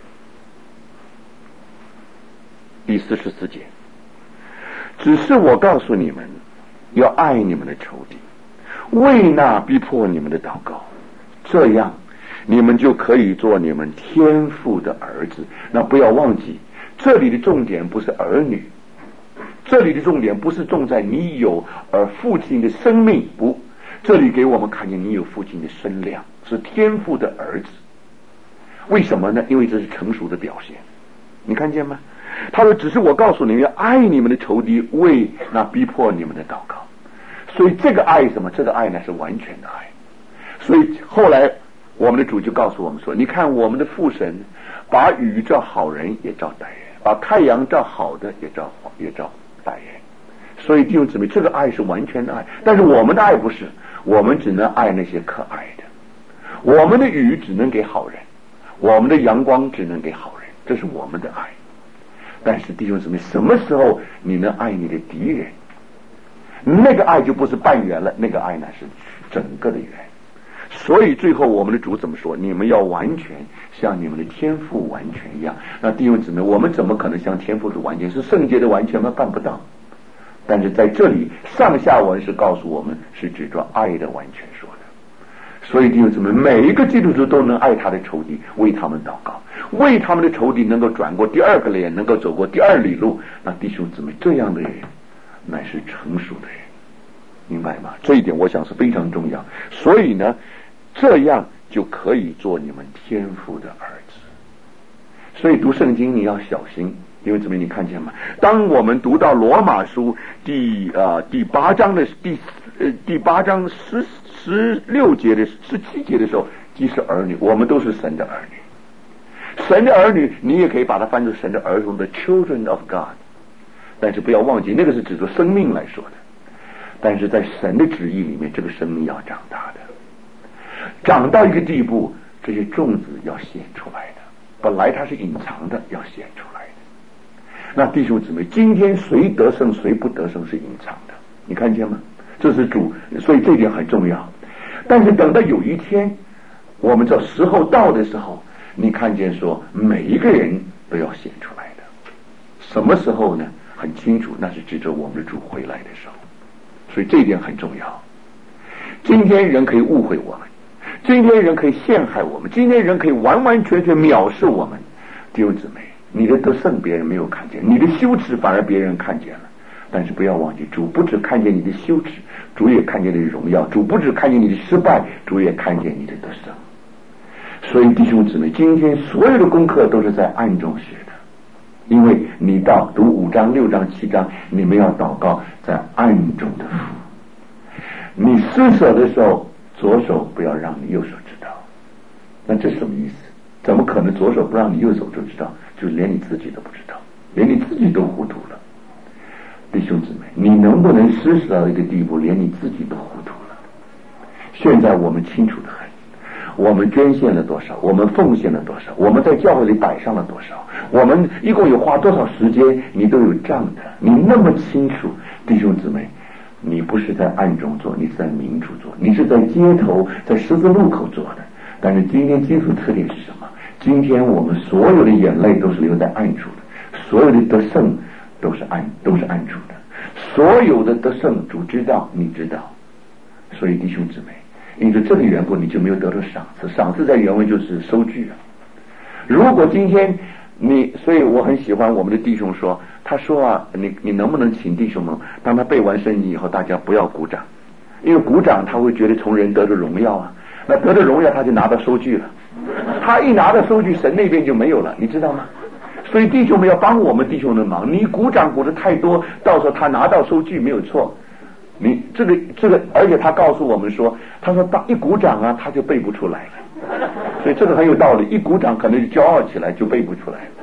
第四十四节，只是我告诉你们，要爱你们的仇敌，为那逼迫你们的祷告，这样你们就可以做你们天父的儿子。那不要忘记，这里的重点不是儿女，这里的重点不是重在你有而父亲的生命，不，这里给我们看见你有父亲的身量，是天父的儿子。为什么呢？因为这是成熟的表现。你看见吗？他说只是我告诉你们，要爱你们的仇敌，为那逼迫你们的祷告。所以这个爱什么？这个爱呢是完全的爱。所以后来我们的主就告诉我们说，你看我们的父神把雨照好人也照歹人，把太阳照好的也照也照歹人。所以弟兄姊妹，这个爱是完全的爱。但是我们的爱不是，我们只能爱那些可爱的，我们的雨只能给好人，我们的阳光只能给好人，这是我们的爱。但是弟兄姊妹，什么时候你能爱你的敌人？那个爱就不是半圆了，那个爱呢是整个的圆。所以最后我们的主怎么说？你们要完全像你们的天父完全一样。那弟兄姊妹，我们怎么可能像天父的完全？是圣洁的完全吗？办不到。但是在这里上下文是告诉我们，是指着爱的完全说的。所以弟兄姊妹，每一个基督徒都能爱他的仇敌，为他们祷告，为他们的仇敌能够转过第二个脸，能够走过第二里路。那弟兄姊妹，这样的人乃是成熟的人，明白吗？这一点我想是非常重要。所以呢，这样就可以做你们天父的儿子。所以读圣经你要小心，因为怎么你看见吗？当我们读到罗马书第呃第八章的第呃第八章十十六节的十七节的时候，即是儿女，我们都是神的儿女。神的儿女，你也可以把它翻作神的儿童的 children of God。但是不要忘记，那个是指着生命来说的。但是在神的旨意里面，这个生命要长大的，长到一个地步，这些种子要显出来的。本来它是隐藏的，要显出来的。那弟兄姊妹，今天谁得胜谁不得胜是隐藏的，你看见吗？这是主，所以这点很重要。但是等到有一天我们这时候到的时候，你看见说每一个人都要显出来的。什么时候呢？很清楚，那是指着我们的主回来的时候。所以这一点很重要。今天人可以误会我们，今天人可以陷害我们，今天人可以完完全全藐视我们。弟兄姊妹，你的得胜别人没有看见，你的羞耻反而别人看见了。但是不要忘记，主不只看见你的羞耻，主也看见你的荣耀；主不只看见你的失败，主也看见你的得胜。所以弟兄姊妹，今天所有的功课都是在暗中学的，因为你到读五章六章七章，你们要祷告在暗中的父。你施舍的时候，左手不要让你右手知道。那这是什么意思？怎么可能左手不让你右手就知道？就是连你自己都不知道，连你自己都糊涂了。弟兄姊妹，你能不能施舍到一个地步，连你自己都糊涂了？现在我们清楚得很，我们捐献了多少，我们奉献了多少，我们在教会里摆上了多少，我们一共有花多少时间，你都有账的，你那么清楚。弟兄姊妹，你不是在暗中做，你是在明处做，你是在街头在十字路口做的。但是今天基督特点是什么？今天我们所有的眼泪都是留在暗处的，所有的得胜都是暗都是暗处的，所有的得胜主知道，你知道。所以弟兄姊妹，因此这个缘故你就没有得到赏赐。赏赐在原文就是收据啊。如果今天你，所以我很喜欢我们的弟兄说，他说啊，你你能不能请弟兄们，当他背完圣经以后，大家不要鼓掌，因为鼓掌他会觉得从人得着荣耀啊，那得着荣耀他就拿到收据了，他一拿到收据，神那边就没有了，你知道吗？所以弟兄们要帮我们弟兄的忙，你鼓掌鼓的太多，到时候他拿到收据没有错，你这个这个，而且他告诉我们说，他说当一鼓掌啊，他就背不出来了，所以这个很有道理，一鼓掌可能就骄傲起来，就背不出来。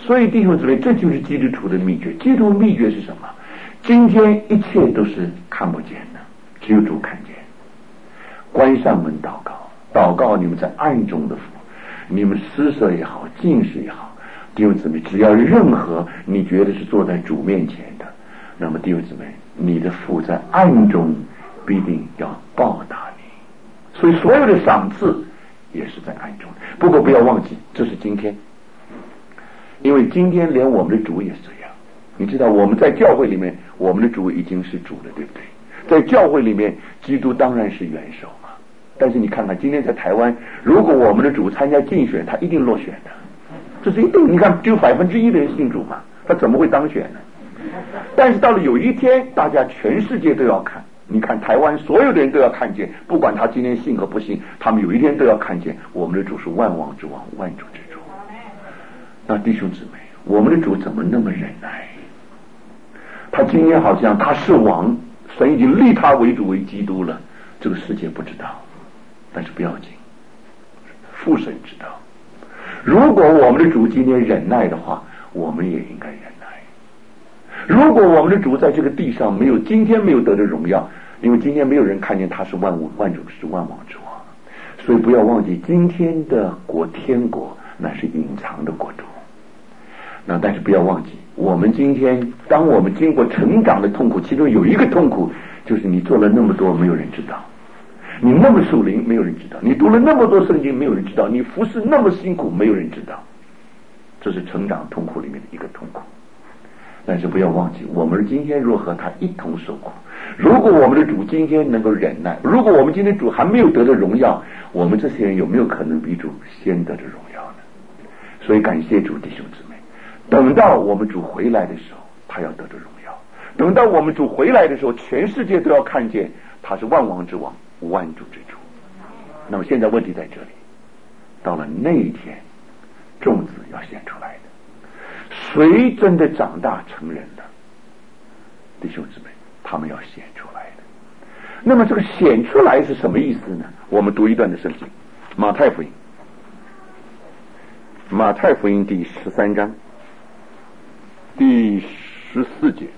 所以弟兄姊妹，这就是基督徒的秘诀。基督徒秘诀是什么？今天一切都是看不见的，只有主看见。关上门祷告，祷告你们在暗中的父，你们施舍也好，进食也好，弟兄姊妹，只要任何你觉得是坐在主面前的，那么弟兄姊妹，你的父在暗中必定要报答你。所以所有的赏赐也是在暗中。不过不要忘记，这是今天，因为今天连我们的主也是这样。你知道我们在教会里面，我们的主已经是主了，对不对？在教会里面，基督当然是元首嘛。但是你看看今天在台湾，如果我们的主参加竞选，他一定落选的，这是一定。你看只有百分之一的人信主嘛，他怎么会当选呢？但是到了有一天，大家全世界都要看，你看台湾所有的人都要看见，不管他今天信和不信，他们有一天都要看见我们的主是万王之王，万主之主。那弟兄姊妹，我们的主怎么那么忍耐？他今天好像他是王，神已经立他为主为基督了，这个世界不知道，但是不要紧，父神知道。如果我们的主今天忍耐的话，我们也应该忍耐。如果我们的主在这个地上没有今天没有得的荣耀，因为今天没有人看见他是万物万主是万王之王，所以不要忘记今天的国天国乃是隐藏的国度。那但是不要忘记，我们今天当我们经过成长的痛苦，其中有一个痛苦就是你做了那么多没有人知道，你那么属灵没有人知道，你读了那么多圣经没有人知道，你服侍那么辛苦没有人知道，这是成长痛苦里面的一个痛苦。但是不要忘记，我们今天若和他一同受苦，如果我们的主今天能够忍耐，如果我们今天主还没有得到荣耀，我们这些人有没有可能比主先得的荣耀呢？所以感谢主弟兄姊妹，等到我们主回来的时候，他要得到荣耀。等到我们主回来的时候，全世界都要看见他是万王之王，万主之主。那么现在问题在这里，到了那一天，种子要显出来的，谁真的长大成人了？弟兄姊妹，他们要显出来的。那么这个显出来是什么意思呢？我们读一段的圣经，马太福音，马太福音第十三章第十四节，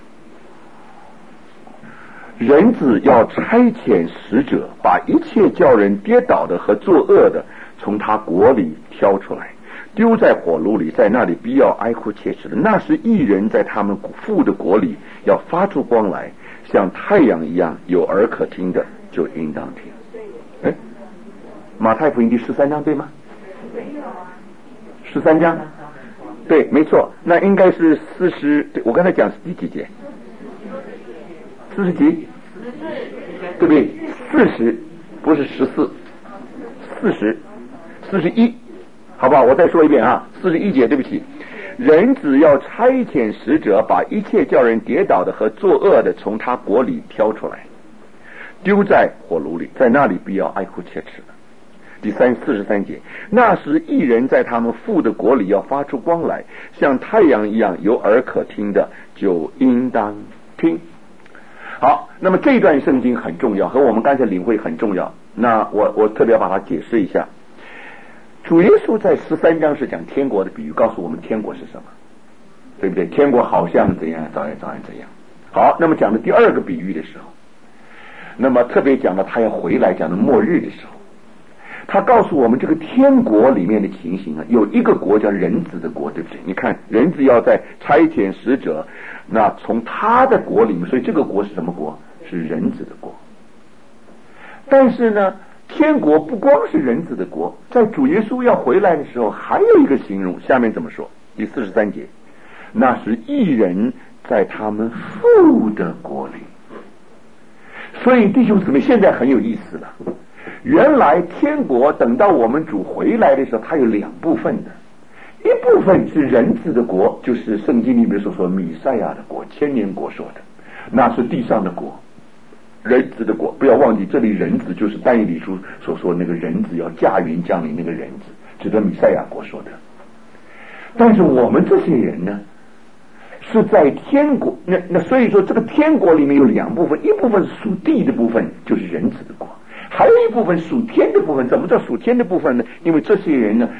人子要差遣使者，把一切叫人跌倒的和作恶的从他国里挑出来，丢在火炉里，在那里必要哀哭切齿的。那时义人在他们父的国里要发出光来，像太阳一样，有耳可听的就应当听。哎，马太福音第十三章对吗？十三章，对，没错，那应该是四十。对，我刚才讲是第几节？四十几？对不对？四十，不是十四，四十，四十一。好不好？我再说一遍啊，四十一节，对不起。人只要差遣使者，把一切叫人跌倒的和作恶的从他国里挑出来，丢在火炉里，在那里必要哀哭切齿的。第三四十三节，那时义人在他们父的国里要发出光来，像太阳一样，有耳可听的就应当听。好，那么这段圣经很重要，和我们刚才领会很重要。那我我特别把它解释一下。主耶稣在十三章是讲天国的比喻，告诉我们天国是什么，对不对？天国好像怎样，照样照样怎样。好，那么讲的第二个比喻的时候，那么特别讲到他要回来，讲的末日的时候，他告诉我们这个天国里面的情形啊，有一个国叫人子的国，对不对？你看人子要在差遣使者，那从他的国里面，所以这个国是什么国？是人子的国。但是呢，天国不光是人子的国，在主耶稣要回来的时候，还有一个形容，下面怎么说？第四十三节，那是义人在他们父的国里。所以弟兄姊妹，现在很有意思了。原来天国等到我们主回来的时候，它有两部分的，一部分是人子的国，就是圣经里面所说弥赛亚的国，千年国说的，那是地上的国，人子的国。不要忘记，这里人子就是但以理书所说那个人子要驾云降临那个人子，指的弥赛亚国说的。但是我们这些人呢，是在天国，那那所以说这个天国里面有两部分，一部分是属地的部分，就是人子的国，还有一部分属天的部分。怎么叫属天的部分呢？因为这些人呢，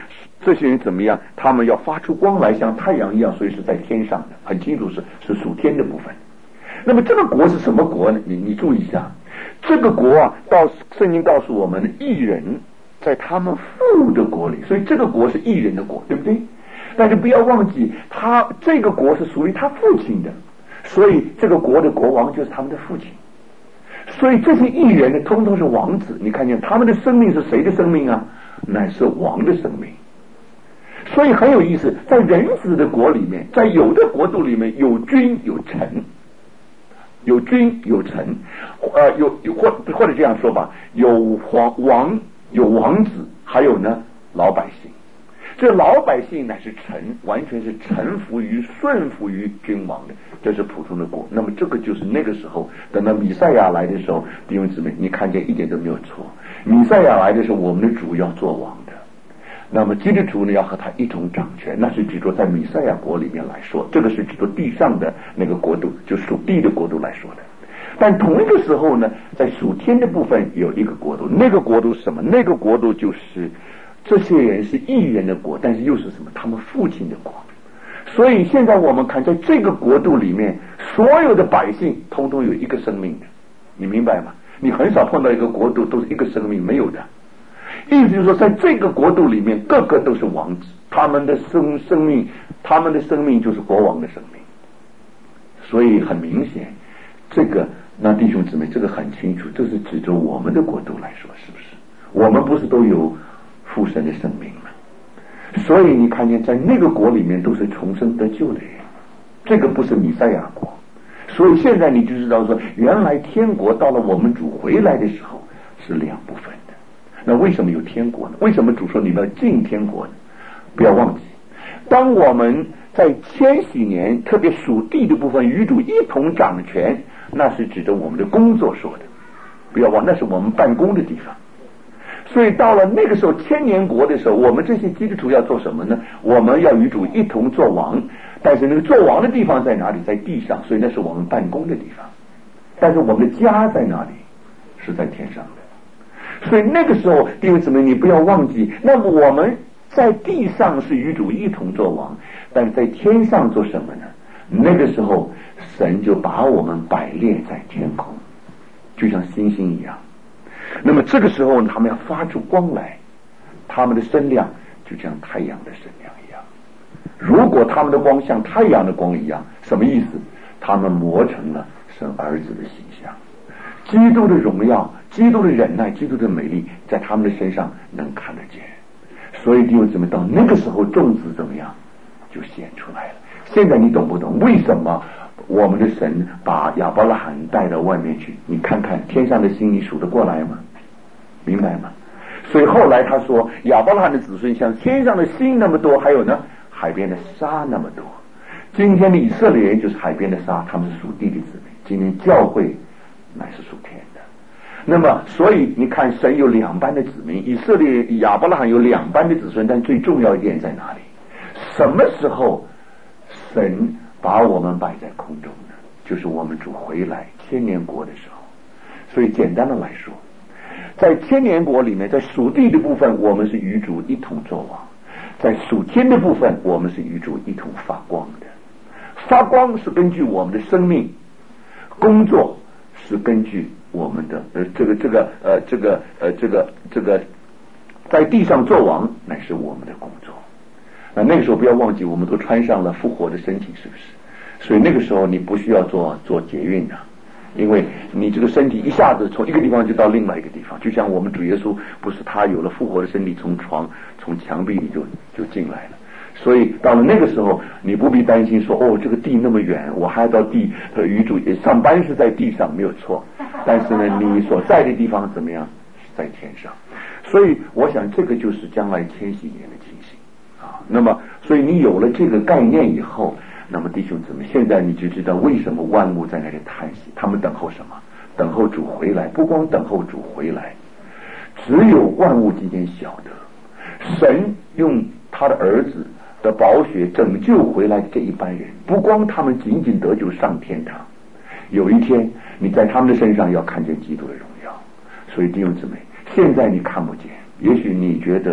这些人怎么样？他们要发出光来，像太阳一样，所以是在天上的，很清楚是是属天的部分。那么这个国是什么国呢？你你注意一下，这个国啊，到圣经告诉我们，义人在他们父的国里，所以这个国是义人的国，对不对？但是不要忘记，他这个国是属于他父亲的，所以这个国的国王就是他们的父亲。所以这些义人呢，通通是王子。你看见他们的生命是谁的生命啊？乃是王的生命。所以很有意思，在人子的国里面，在有的国度里面有君有臣，有君有臣，呃，有有或或者这样说吧，有皇王有王子，还有呢老百姓。这老百姓乃是臣，完全是臣服于顺服于君王的，这是普通的国。那么这个就是那个时候，等到弥赛亚来的时候，弟兄姊妹，你看见一点都没有错。弥赛亚来的时候，我们的主要做王的，那么基督徒呢要和他一同掌权，那是指着在弥赛亚国里面来说，这个是指着地上的那个国度，就属地的国度来说的。但同一个时候呢，在属天的部分有一个国度，那个国度是什么？那个国度就是这些人是义人的国，但是又是什么？他们父亲的国。所以现在我们看，在这个国度里面，所有的百姓通通有一个生命的，你明白吗？你很少碰到一个国度都是一个生命，没有的。意思就是说，在这个国度里面，个个都是王子，他们的生生命，他们的生命就是国王的生命。所以很明显，这个那弟兄姊妹，这个很清楚，这是指着我们的国度来说，是不是？我们不是都有父神的生命吗？所以你看见在那个国里面都是重生得救的人，这个不是弥赛亚国。所以现在你就知道说，原来天国到了我们主回来的时候是两部分的。那为什么有天国呢？为什么主说你们要进天国呢？不要忘记，当我们在千禧年特别属地的部分与主一同掌权，那是指着我们的工作说的，不要忘，那是我们办公的地方。所以到了那个时候千年国的时候，我们这些基督徒要做什么呢？我们要与主一同做王，但是那个做王的地方在哪里？在地上，所以那是我们办公的地方。但是我们的家在哪里？是在天上的。所以那个时候弟兄姊妹，你不要忘记，那么我们在地上是与主一同做王，但在天上做什么呢？那个时候神就把我们摆列在天空，就像星星一样。那么这个时候他们要发出光来，他们的身量就像太阳的身量一样。如果他们的光像太阳的光一样，什么意思？他们磨成了神儿子的形象，基督的荣耀，基督的忍耐，基督的美丽在他们的身上能看得见。所以弟兄姊妹，到那个时候种子怎么样就显出来了。现在你懂不懂为什么我们的神把亚伯拉罕带到外面去？你看看天上的星，你数得过来吗？明白吗？所以后来他说，亚伯拉罕的子孙像天上的星那么多，还有呢海边的沙那么多。今天的以色列人就是海边的沙，他们是属地的子民。今天教会乃是属天的。那么所以你看，神有两班的子民，以色列亚伯拉罕有两班的子孙，但最重要一点在哪里？什么时候神把我们摆在空中呢？就是我们主回来千年国的时候。所以简单的来说，在千年国里面，在属地的部分我们是与主一同作王，在属天的部分我们是与主一同发光的。发光是根据我们的生命，工作是根据我们的呃这个这个呃这个呃这个这个在地上作王乃是我们的工作。那那个时候不要忘记，我们都穿上了复活的身体，是不是？所以那个时候你不需要做做捷运的，因为你这个身体一下子从一个地方就到另外一个地方，就像我们主耶稣不是他有了复活的身体，从床从墙壁里就就进来了。所以到了那个时候，你不必担心说哦，这个地那么远，我还要到地和与主上班是在地上没有错，但是呢，你所在的地方怎么样？是在天上。所以我想这个就是将来千禧年的情形啊。那么，所以你有了这个概念以后，那么弟兄姊妹，现在你就知道为什么万物在那里叹息，他们等候什么？等候主回来。不光等候主回来，只有万物今天晓得，神用他的儿子的宝血拯救回来这一班人，不光他们仅仅得救上天堂，有一天你在他们的身上要看见基督的荣耀。所以弟兄姊妹，现在你看不见，也许你觉得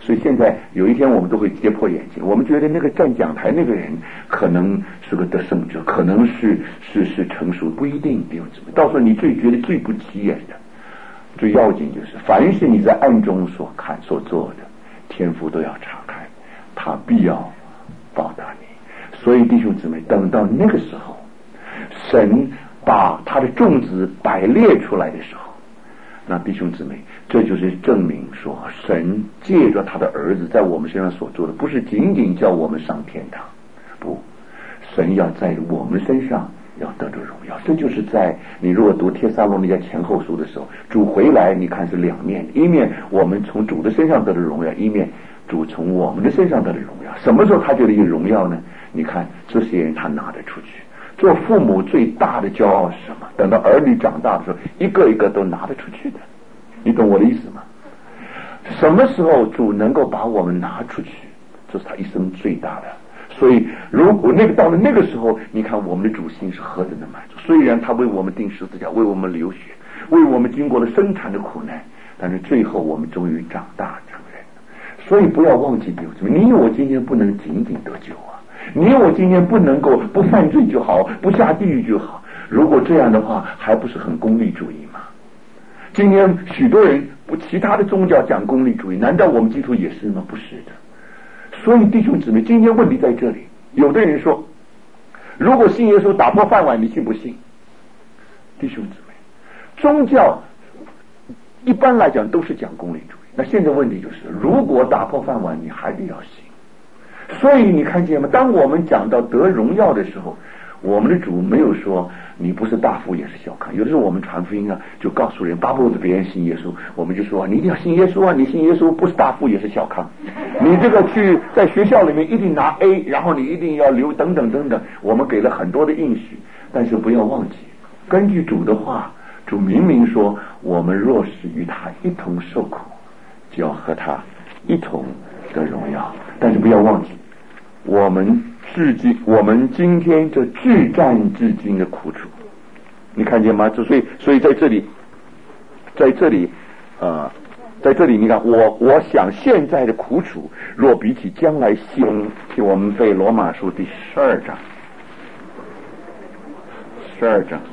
所以现在有一天我们都会跌破眼镜，我们觉得那个站讲台那个人可能是个得胜者，可能是是是成熟，不一定弟兄姊妹。到时候你最觉得最不起眼的，最要紧就是凡是你在暗中所看所做的，天父都要查看，他必要报答你。所以弟兄姊妹，等到那个时候，神把他的种子摆列出来的时候，那弟兄姊妹，这就是证明说，神借着他的儿子在我们身上所做的，不是仅仅叫我们上天堂，不，神要在我们身上要得着荣耀。这就是在你如果读帖撒罗尼迦前后书的时候，主回来你看是两面，一面我们从主的身上得着荣耀，一面主从我们的身上得着荣耀。什么时候他觉得有荣耀呢？你看这些人他拿得出去。做父母最大的骄傲是什么？等到儿女长大的时候，一个一个都拿得出去的。你懂我的意思吗？什么时候主能够把我们拿出去，这是他一生最大的。所以如果那个到了那个时候，你看我们的主心是何等的满足。虽然他为我们钉十字架，为我们流血，为我们经过了生产的苦难，但是最后我们终于长大成人。所以不要忘记，你我今天不能仅仅得救啊，你我今天不能够不犯罪就好，不下地狱就好。如果这样的话，还不是很功利主义吗？今天许多人不，其他的宗教讲功利主义，难道我们基督徒也是吗？不是的。所以弟兄姊妹，今天问题在这里。有的人说，如果信耶稣打破饭碗，你信不信？弟兄姊妹，宗教一般来讲都是讲功利主义。那现在问题就是，如果打破饭碗，你还得要信。所以你看见吗？当我们讲到得荣耀的时候，我们的主没有说你不是大夫也是小康。有的时候我们传福音啊，就告诉人巴不得别人信耶稣，我们就说你一定要信耶稣啊，你信耶稣不是大夫也是小康，你这个去在学校里面一定拿 A， 然后你一定要留等等等等，我们给了很多的应许。但是不要忘记，根据主的话，主明明说我们若是与他一同受苦，就要和他一同得荣耀。但是不要忘记，我们至今我们今天这至战至今的苦楚，你看见吗？所以所以在这里在这里呃在这里你看，我我想现在的苦楚若比起将来行，请我们背罗马书第十二章十二章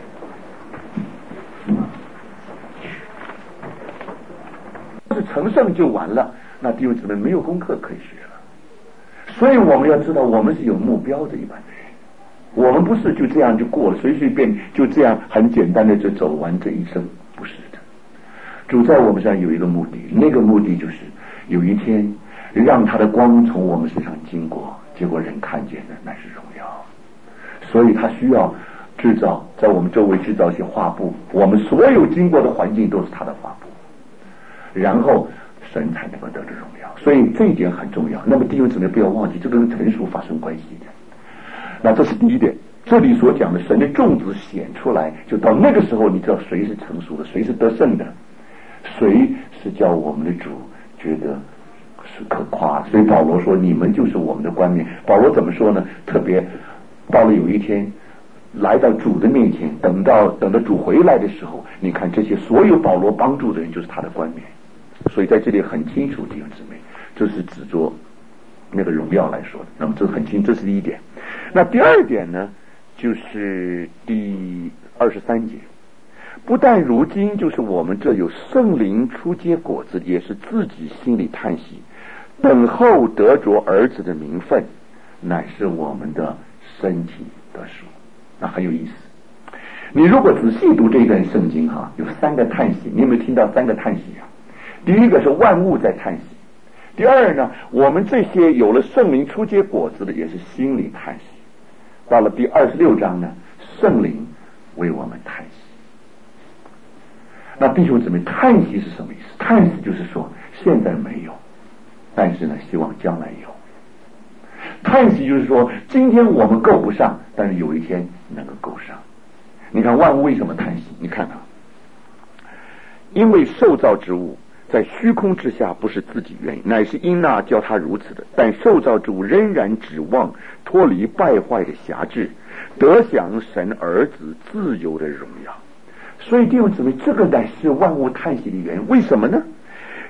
是成圣就完了，那弟兄姊妹没有功课可以学了。所以我们要知道，我们是有目标的一般的人，我们不是就这样就过了，随随便就这样很简单的就走完这一生，不是的。主在我们身上有一个目的，那个目的就是有一天让他的光从我们身上经过，结果人看见的乃是荣耀。所以他需要制造在我们周围制造一些画布，我们所有经过的环境都是他的画布，然后神才能够得着荣耀。所以这一点很重要。那么弟兄姊妹不要忘记，这跟成熟发生关系的。那这是第一点。这里所讲的神的种子显出来，就到那个时候你知道谁是成熟的，谁是得胜的，谁是叫我们的主觉得是可夸。所以保罗说你们就是我们的冠冕。保罗怎么说呢？特别到了有一天来到主的面前，等到等到主回来的时候，你看这些所有保罗帮助的人就是他的冠冕。所以在这里很清楚弟兄姊妹，这是指着那个荣耀来说的。那么这是很清，这是第一点。那第二点呢，就是第二十三节，不但如今就是我们这有圣灵出结果子，也是自己心里叹息，等候得着儿子的名分，乃是我们的身体得赎。那很有意思。你如果仔细读这一段圣经哈，有三个叹息。你有没有听到三个叹息啊？第一个是万物在叹息，第二呢，我们这些有了圣灵出结果子的也是心里叹息。到了第二十六章呢，圣灵为我们叹息。那弟兄姊妹，叹息是什么意思？叹息就是说现在没有，但是呢希望将来有。叹息就是说今天我们够不上，但是有一天能够够上。你看万物为什么叹息？你看啊，因为受造之物在虚空之下不是自己愿意，乃是因那叫他如此的。但受造之物仍然指望脱离败坏的辖制，得享神儿子自由的荣耀。所以弟兄姊妹，这个乃是万物叹息的原因。为什么呢？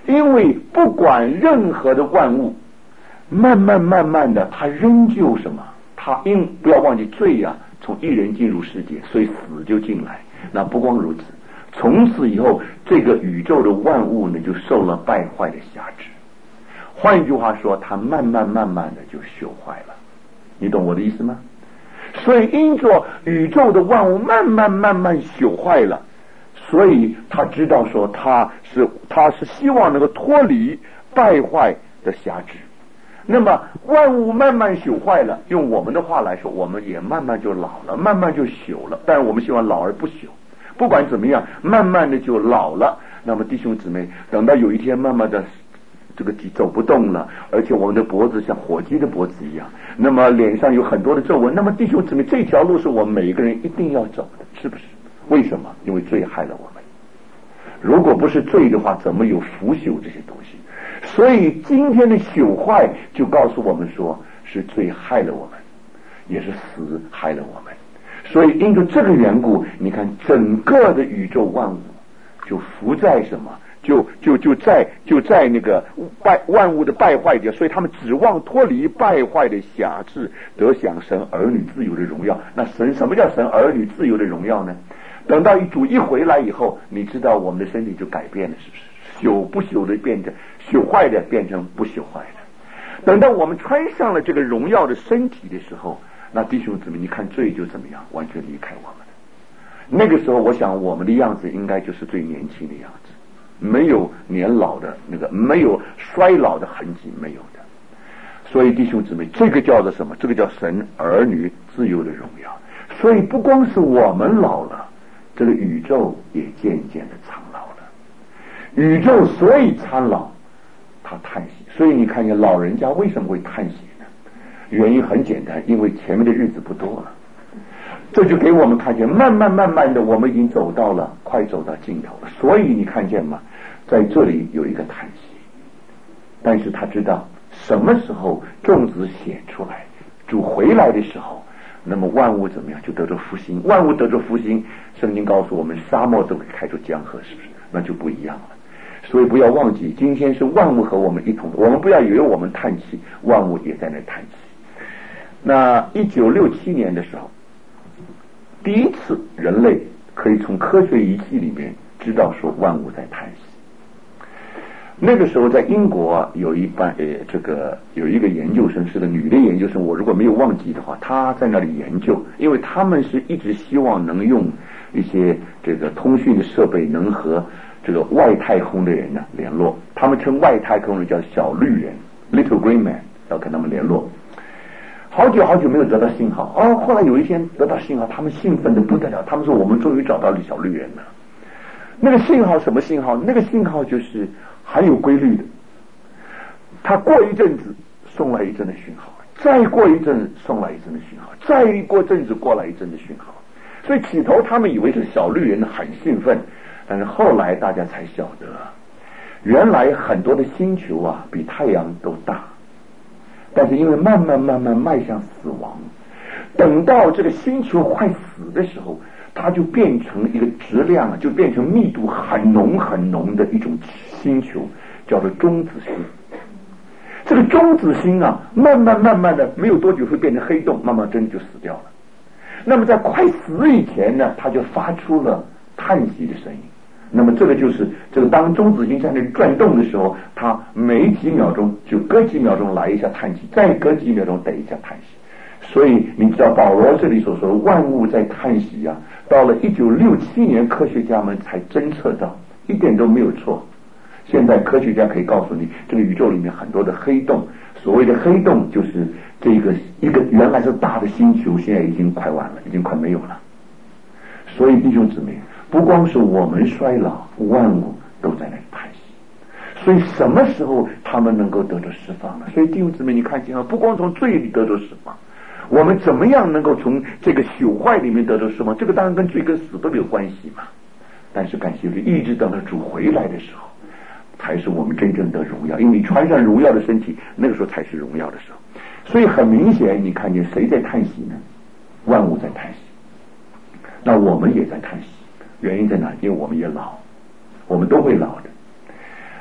因为不管任何的万物，慢慢慢慢的，它仍旧什么？它因不要忘记罪呀、啊，从一人进入世界，所以死就进来。那不光如此，从此以后，这个宇宙的万物呢，就受了败坏的辖制。换一句话说，它慢慢慢慢的就朽坏了。你懂我的意思吗？所以因着宇宙的万物慢慢慢慢朽坏了，所以他知道说他是他是希望能够脱离败坏的辖制。那么万物慢慢朽坏了，用我们的话来说，我们也慢慢就老了，慢慢就朽了。但是我们希望老而不朽，不管怎么样，慢慢的就老了。那么弟兄姊妹，等到有一天慢慢的这个走不动了，而且我们的脖子像火鸡的脖子一样，那么脸上有很多的皱纹，那么弟兄姊妹，这条路是我们每一个人一定要走的，是不是？为什么？因为罪害了我们。如果不是罪的话，怎么有腐朽这些东西？所以今天的朽坏就告诉我们说，是罪害了我们，也是死害了我们。所以因着这个缘故，你看整个的宇宙万物就伏在什么？就就就在就在那个败万物的败坏者，所以他们指望脱离败坏的辖制，得享神儿女自由的荣耀。那神什么叫神儿女自由的荣耀呢？等到一主一回来以后，你知道我们的身体就改变了，是不是？朽不朽的变成朽坏的，变成不朽坏的。等到我们穿上了这个荣耀的身体的时候，那弟兄姊妹，你看罪就怎么样，完全离开我们了。那个时候，我想我们的样子应该就是最年轻的样子。没有年老的那个，没有衰老的痕迹，没有的。所以弟兄姊妹，这个叫做什么？这个叫神儿女自由的荣耀。所以不光是我们老了，这个宇宙也渐渐的苍老了。宇宙所以苍老，他叹息。所以你看见老人家为什么会叹息呢？原因很简单，因为前面的日子不多了。这就给我们看见，慢慢慢慢的，我们已经走到了，快走到尽头了。所以你看见吗？在这里有一个叹息，但是他知道什么时候种子显出来，主回来的时候，那么万物怎么样就得着复兴。万物得着复兴，圣经告诉我们，沙漠都可以开出江河，是不是？那就不一样了。所以不要忘记，今天是万物和我们一同的，我们不要以为我们叹气，万物也在那叹气。那一九六七年的时候，第一次人类可以从科学仪器里面知道说万物在叹息。那个时候在英国、啊、有一班呃，这个有一个研究生，是个女的研究生，我如果没有忘记的话，她在那里研究，因为他们是一直希望能用一些这个通讯的设备能和这个外太空的人呢联络，他们称外太空人叫小绿人 Little Green Man， 要跟他们联络。好久好久没有得到信号，哦，后来有一天得到信号，他们兴奋的不得了，他们说我们终于找到了小绿人了。那个信号什么信号？那个信号就是很有规律的，他过一阵子送来一阵的讯号，再过一阵送来一阵的讯号，再过阵子过来一阵的讯号。所以起头他们以为是小绿人很兴奋，但是后来大家才晓得，原来很多的星球啊比太阳都大，但是因为慢慢慢慢迈向死亡，等到这个星球快死的时候，它就变成一个质量，就变成密度很浓很浓的一种星球，叫做中子星。这个中子星啊，慢慢慢慢的没有多久会变成黑洞，慢慢真的就死掉了。那么在快死以前呢，它就发出了叹息的声音。那么这个就是这个当中子星在那转动的时候，它每几秒钟就隔几秒钟来一下叹息，再隔几秒钟得一下叹息。所以你知道保罗这里所说的万物在叹息啊，到了一九六七年科学家们才侦测到，一点都没有错。现在科学家可以告诉你，这个宇宙里面很多的黑洞，所谓的黑洞就是这个一个原来是大的星球，现在已经快完了，已经快没有了。所以弟兄姊妹，不光是我们衰老，万物都在那里叹息。所以什么时候他们能够得着释放呢？所以弟兄姊妹，你看见了，不光从罪里得着释放，我们怎么样能够从这个朽坏里面得着释放？这个当然跟罪跟死都有关系嘛。但是感谢主，一直等到主回来的时候，才是我们真正的荣耀。因为你穿上荣耀的身体，那个时候才是荣耀的时候。所以很明显，你看见谁在叹息呢？万物在叹息，那我们也在叹息。原因在哪？因为我们也老，我们都会老的。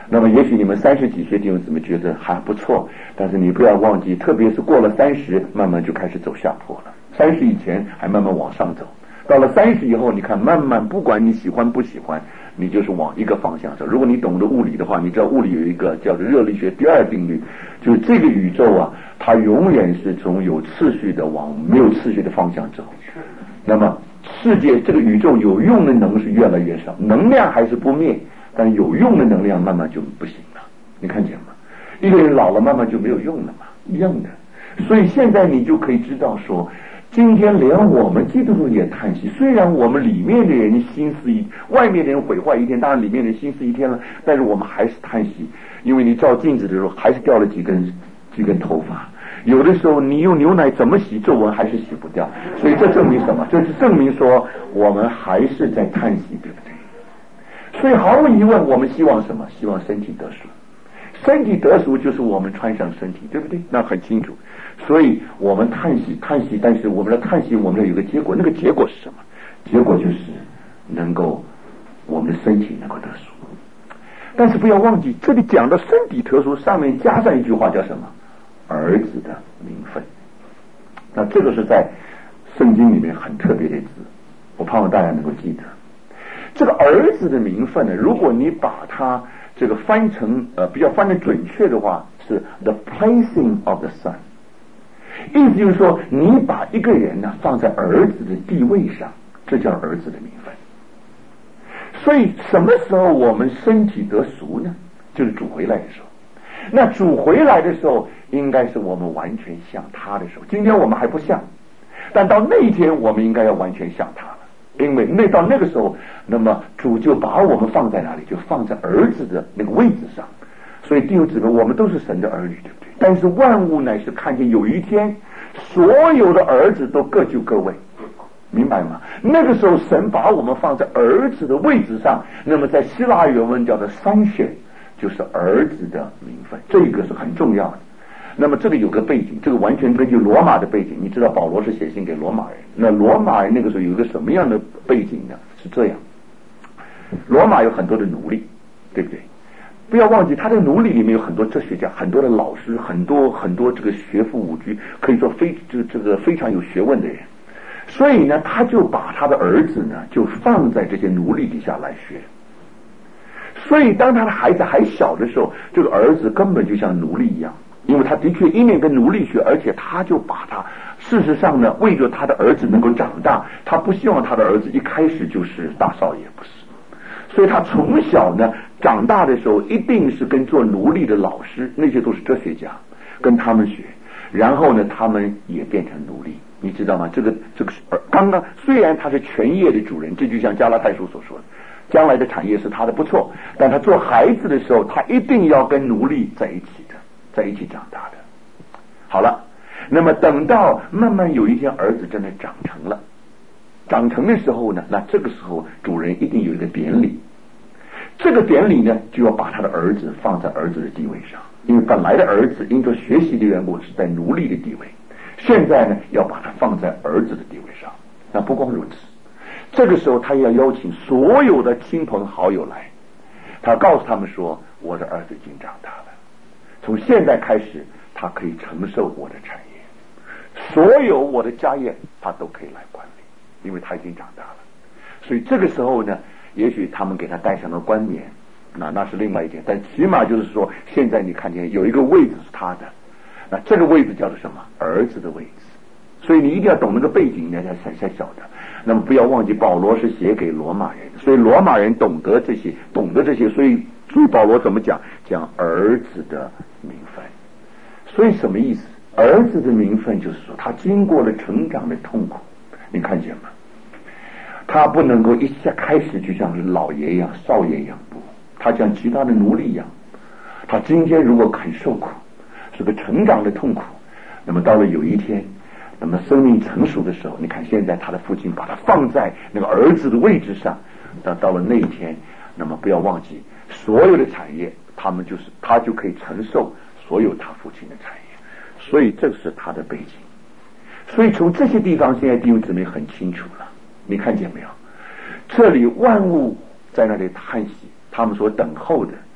那么也许你们三十几岁弟兄姊妹觉得还不错，但是你不要忘记，特别是过了三十，慢慢就开始走下坡了。三十以前还慢慢往上走，到了三十以后，你看慢慢不管你喜欢不喜欢，你就是往一个方向走。如果你懂得物理的话，你知道物理有一个叫做热力学第二定律，就是这个宇宙啊，它永远是从有次序的往没有次序的方向走。那么世界这个宇宙有用的能是越来越少，能量还是不灭，但有用的能量慢慢就不行了。你看见吗？一个人老了慢慢就没有用了嘛，一样的。所以现在你就可以知道说，今天连我们基督徒也叹息，虽然我们里面的人心思一，外面的人毁坏一天，当然里面的人心思一天了，但是我们还是叹息，因为你照镜子的时候还是掉了几根几根头发，有的时候你用牛奶怎么洗皱纹还是洗不掉，所以这证明什么？这是证明说我们还是在叹息，对不对？所以毫无疑问，我们希望什么？希望身体得赎。身体得赎就是我们穿上身体，对不对？那很清楚。所以我们叹息叹息，但是我们的叹息，我们要有个结果，那个结果是什么？结果就是能够我们的身体能够得赎。但是不要忘记，这里讲的身体得赎，上面加上一句话叫什么？儿子的名分。那这个是在圣经里面很特别的字，我盼望大家能够记得。这个儿子的名分呢，如果你把它这个翻成呃比较翻得准确的话，是 the placing of the son， 意思就是说你把一个人呢放在儿子的地位上，这叫儿子的名分。所以什么时候我们身体得赎呢？就是主回来的时候。那主回来的时候，应该是我们完全像他的时候。今天我们还不像，但到那一天我们应该要完全像他了。因为那到那个时候，那么主就把我们放在哪里？就放在儿子的那个位置上。所以弟兄姊妹，我们都是神的儿女，对不对？但是万物乃是看见有一天，所有的儿子都各就各位，明白吗？那个时候神把我们放在儿子的位置上，那么在希腊原文叫做sonship，就是儿子的名分，这个是很重要的。那么这里有个背景，这个完全根据罗马的背景。你知道保罗是写信给罗马人，那罗马人那个时候有一个什么样的背景呢？是这样，罗马有很多的奴隶，对不对？不要忘记，他的奴隶里面有很多哲学家，很多的老师，很多很多这个学富五车，可以说非这这个非常有学问的人。所以呢，他就把他的儿子呢，就放在这些奴隶底下来学。所以当他的孩子还小的时候，这个儿子根本就像奴隶一样，因为他的确一面跟奴隶学，而且他就把他事实上呢，为着他的儿子能够长大，他不希望他的儿子一开始就是大少爷，不是。所以他从小呢长大的时候，一定是跟做奴隶的老师，那些都是哲学家，跟他们学，然后呢他们也变成奴隶，你知道吗？这个这个刚刚虽然他是全业的主人，这就像加拉太书所说的，将来的产业是他的不错，但他做孩子的时候，他一定要跟奴隶在一起的，在一起长大的。好了，那么等到慢慢有一天儿子真的长成了，长成的时候呢，那这个时候主人一定有一个典礼，这个典礼呢就要把他的儿子放在儿子的地位上，因为本来的儿子因着学习的缘故是在奴隶的地位，现在呢要把他放在儿子的地位上。那不光如此，这个时候他要邀请所有的亲朋好友来，他告诉他们说，我的儿子已经长大了，从现在开始他可以承受我的产业，所有我的家业他都可以来管理，因为他已经长大了。所以这个时候呢，也许他们给他戴上了冠冕，那那是另外一点，但起码就是说，现在你看见有一个位置是他的，那这个位置叫做什么？儿子的位置。所以你一定要懂那个背景，你才才晓得。那么不要忘记，保罗是写给罗马人，所以罗马人懂得这些，懂得这些，所以所以保罗怎么讲？讲儿子的名分。所以什么意思？儿子的名分就是说，他经过了成长的痛苦，你看见吗？他不能够一下开始就像是老爷一样、少爷一样，不，他像其他的奴隶一样。他今天如果肯受苦，是个成长的痛苦，那么到了有一天，那么生命成熟的时候，你看现在他的父亲把他放在那个儿子的位置上，到到了那一天，那么不要忘记，所有的产业，他们就是他就可以承受所有他父亲的产业。所以这是他的背景。所以从这些地方，现在弟兄姊妹很清楚了，你看见没有？这里万物在那里叹息，他们所等候的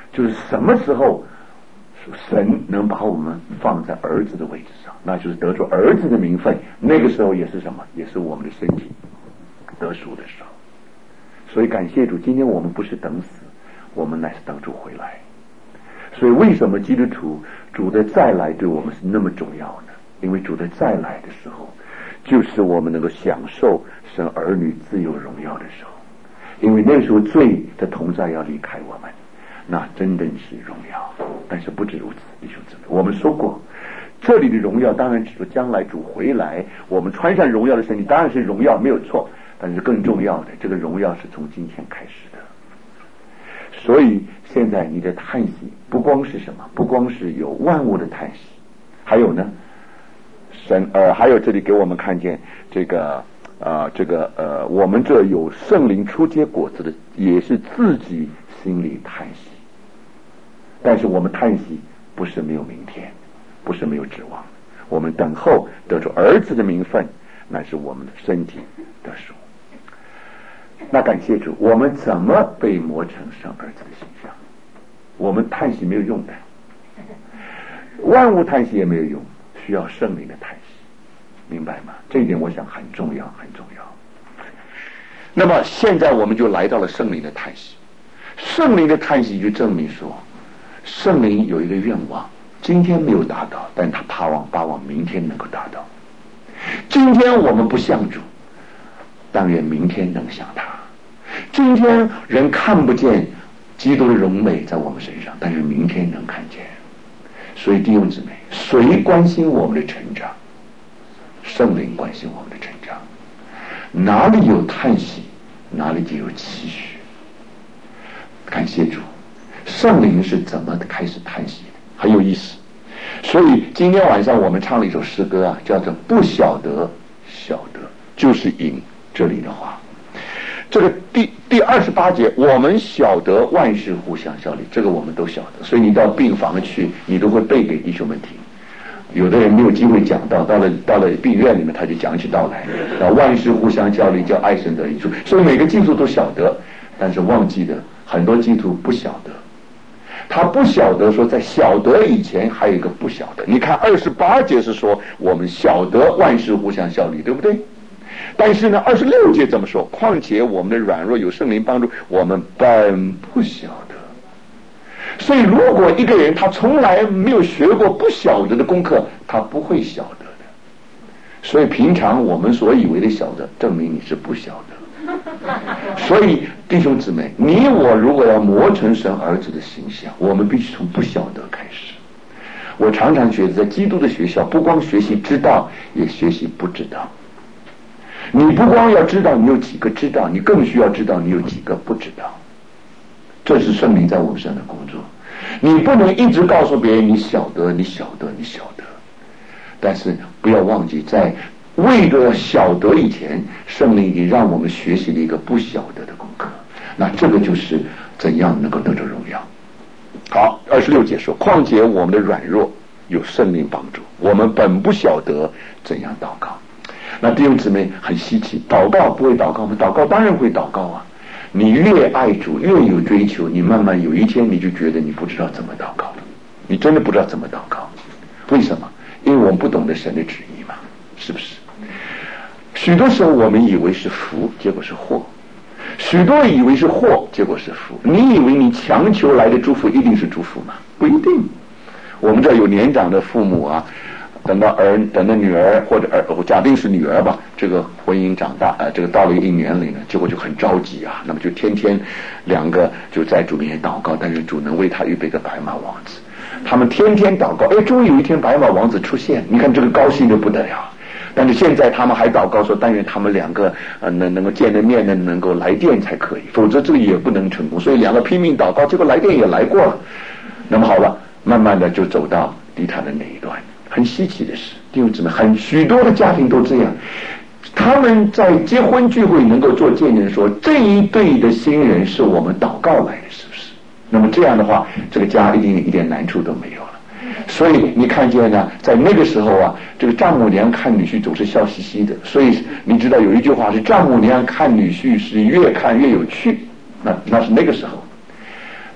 就是什么时候神能把我们放在儿子的位置上，那就是得着儿子的名分，那个时候也是什么？也是我们的身体得赎的时候。所以感谢主，今天我们不是等死，我们乃是等主回来。所以为什么基督徒主的再来对我们是那么重要呢？因为主的再来的时候，就是我们能够享受神儿女自由荣耀的时候。因为那时候罪的同在要离开我们，那真正是荣耀。但是不止如此，弟兄姊妹，我们说过，这里的荣耀当然指出将来主回来，我们穿上荣耀的身体当然是荣耀，没有错。但是更重要的，这个荣耀是从今天开始的。所以现在你的叹息不光是什么，不光是有万物的叹息，还有呢，神呃，还有这里给我们看见这个呃，这个呃，我们这有圣灵初结果子的，也是自己心里叹息。但是我们叹息不是没有明天，不是没有指望，我们等候得出儿子的名分，乃是我们的身体的属。那感谢主，我们怎么被磨成生儿子的形象？我们叹息没有用的，万物叹息也没有用，需要圣灵的叹息，明白吗？这一点我想很重要，很重要。那么现在我们就来到了圣灵的叹息，圣灵的叹息就证明说，圣灵有一个愿望，今天没有达到，但他盼望盼望明天能够达到。今天我们不像主，但愿明天能像他。今天人看不见基督的荣美在我们身上，但是明天能看见。所以弟兄姊妹，谁关心我们的成长？圣灵关心我们的成长。哪里有叹息，哪里就有期许。感谢主，圣灵是怎么开始叹息的？很有意思。所以今天晚上我们唱了一首诗歌啊，叫做不晓得晓得，就是引这里的话。这个第第二十八节，我们晓得万事互相效力，这个我们都晓得。所以你到病房去，你都会背给弟兄们听。有的人没有机会讲到，到了到了病院里面，他就讲起道来。啊，万事互相效力，叫爱神得益处。所以每个基督徒都晓得，但是忘记的很多基督徒不晓得。他不晓得说，在晓得以前还有一个不晓得。你看二十八节是说我们晓得万事互相效力，对不对？但是呢，二十六节怎么说？况且我们的软弱有圣灵帮助，我们本不晓得。所以如果一个人他从来没有学过不晓得的功课，他不会晓得的。所以平常我们所以为的晓得，证明你是不晓得。所以弟兄姊妹，你我如果要磨成神儿子的形象，我们必须从不晓得开始。我常常觉得在基督的学校，不光学习知道，也学习不知道。你不光要知道你有几个知道，你更需要知道你有几个不知道。这是圣灵在我们身上的工作。你不能一直告诉别人你晓得你晓得你晓得，但是不要忘记，在为了晓得以前，圣灵已经让我们学习了一个不晓得的功课。那这个就是怎样能够得着荣耀。好，二十六节说，况且我们的软弱有圣灵帮助，我们本不晓得怎样祷告。那弟兄姊妹很稀奇，祷告不会祷告吗？祷告当然会祷告啊。你越爱主，越有追求，你慢慢有一天你就觉得你不知道怎么祷告了，你真的不知道怎么祷告。为什么？因为我们不懂得神的旨意嘛，是不是？许多时候我们以为是福，结果是祸；许多以为是祸，结果是福。你以为你强求来的祝福一定是祝福吗？不一定。我们这有年长的父母啊，等到儿等到女儿或者儿假定是女儿吧，这个婚姻长大呃，这个到了一定年龄了，结果就很着急啊，那么就天天两个就在主面前祷告，但是主能为他预备个白马王子。他们天天祷告，哎，终于有一天白马王子出现，你看这个高兴的不得了。但是现在他们还祷告说，但愿他们两个呃能能够见了面呢，能够来电才可以，否则这个也不能成功。所以两个拼命祷告，结果来电也来过了。那么好了，慢慢的就走到离他的那一段。很稀奇的是，弟兄姊妹，很许多的家庭都这样，他们在结婚聚会能够做见证说，这一对的新人是我们祷告来的，是不是？那么这样的话，这个家一定一点难处都没有了。所以你看见呢，在那个时候啊，这个丈母娘看女婿总是笑嘻嘻的。所以你知道有一句话是丈母娘看女婿是越看越有趣，那那是那个时候。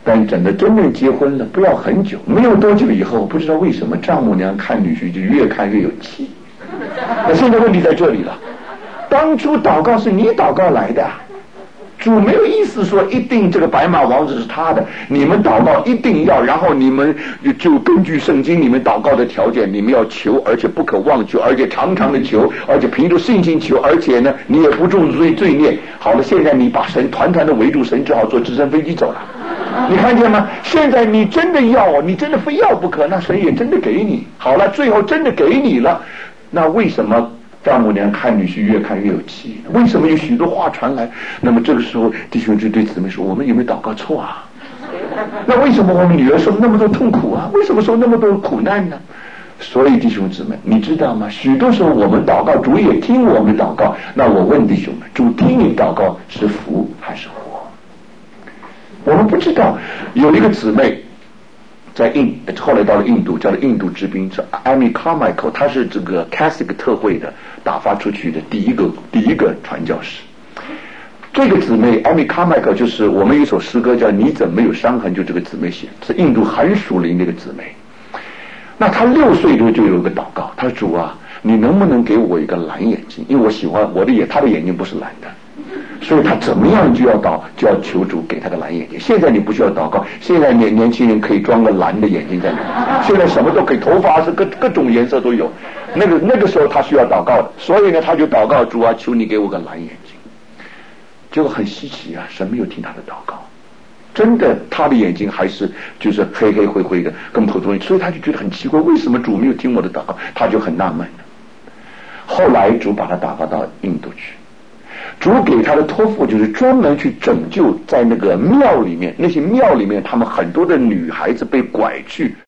但等到真正结婚了，不要很久，没有多久以后，不知道为什么丈母娘看女婿就越看越有气。那现在问题在这里了，当初祷告是你祷告来的，主没有意思说一定这个白马王子是他的，你们祷告一定要，然后你们就根据圣经你们祷告的条件，你们要求，而且不可忘求，而且常常的求，而且凭着信心求，而且呢你也不重罪罪孽。好了，现在你把神团团的围住，神只好坐直升飞机走了。你看见吗？现在你真的要，你真的非要不可，那神也真的给你。好了，最后真的给你了，那为什么丈母娘看女婿越看越有气？为什么有许多话传来？那么这个时候弟兄就对姊妹说，我们有没有祷告错啊？那为什么我们女儿受那么多痛苦啊？为什么受那么多苦难呢？所以弟兄姊妹，你知道吗？许多时候我们祷告，主也听我们祷告。那我问弟兄们，主听你祷告是福还是祸？我们不知道。有一个姊妹在印，后来到了印度，叫了印度之兵，是 Amy Carmichael， 她是这个 Catholic 特会的打发出去的第一个第一个传教士。这个姊妹 Amy Carmichael 就是我们有一首诗歌叫你怎么没有伤痕，就这个姊妹写，是印度很属灵的一个姊妹。那她六岁的时候就有一个祷告，她说主啊，你能不能给我一个蓝眼睛？因为我喜欢我的眼，她的眼睛不是蓝的，所以他怎么样就要祷，就要求主给他个蓝眼睛。现在你不需要祷告，现在年年轻人可以装个蓝的眼睛在里面，现在什么都可以，头发是各各种颜色都有。那个那个时候他需要祷告的，所以呢他就祷告主啊，求你给我个蓝眼睛。结果很稀奇啊，神没有听他的祷告，真的他的眼睛还是就是黑黑灰灰的，跟普通人，所以他就觉得很奇怪，为什么主没有听我的祷告？他就很纳闷。后来主把他打发到印度去。主给他的托付就是专门去拯救在那个庙里面，那些庙里面他们很多的女孩子被拐去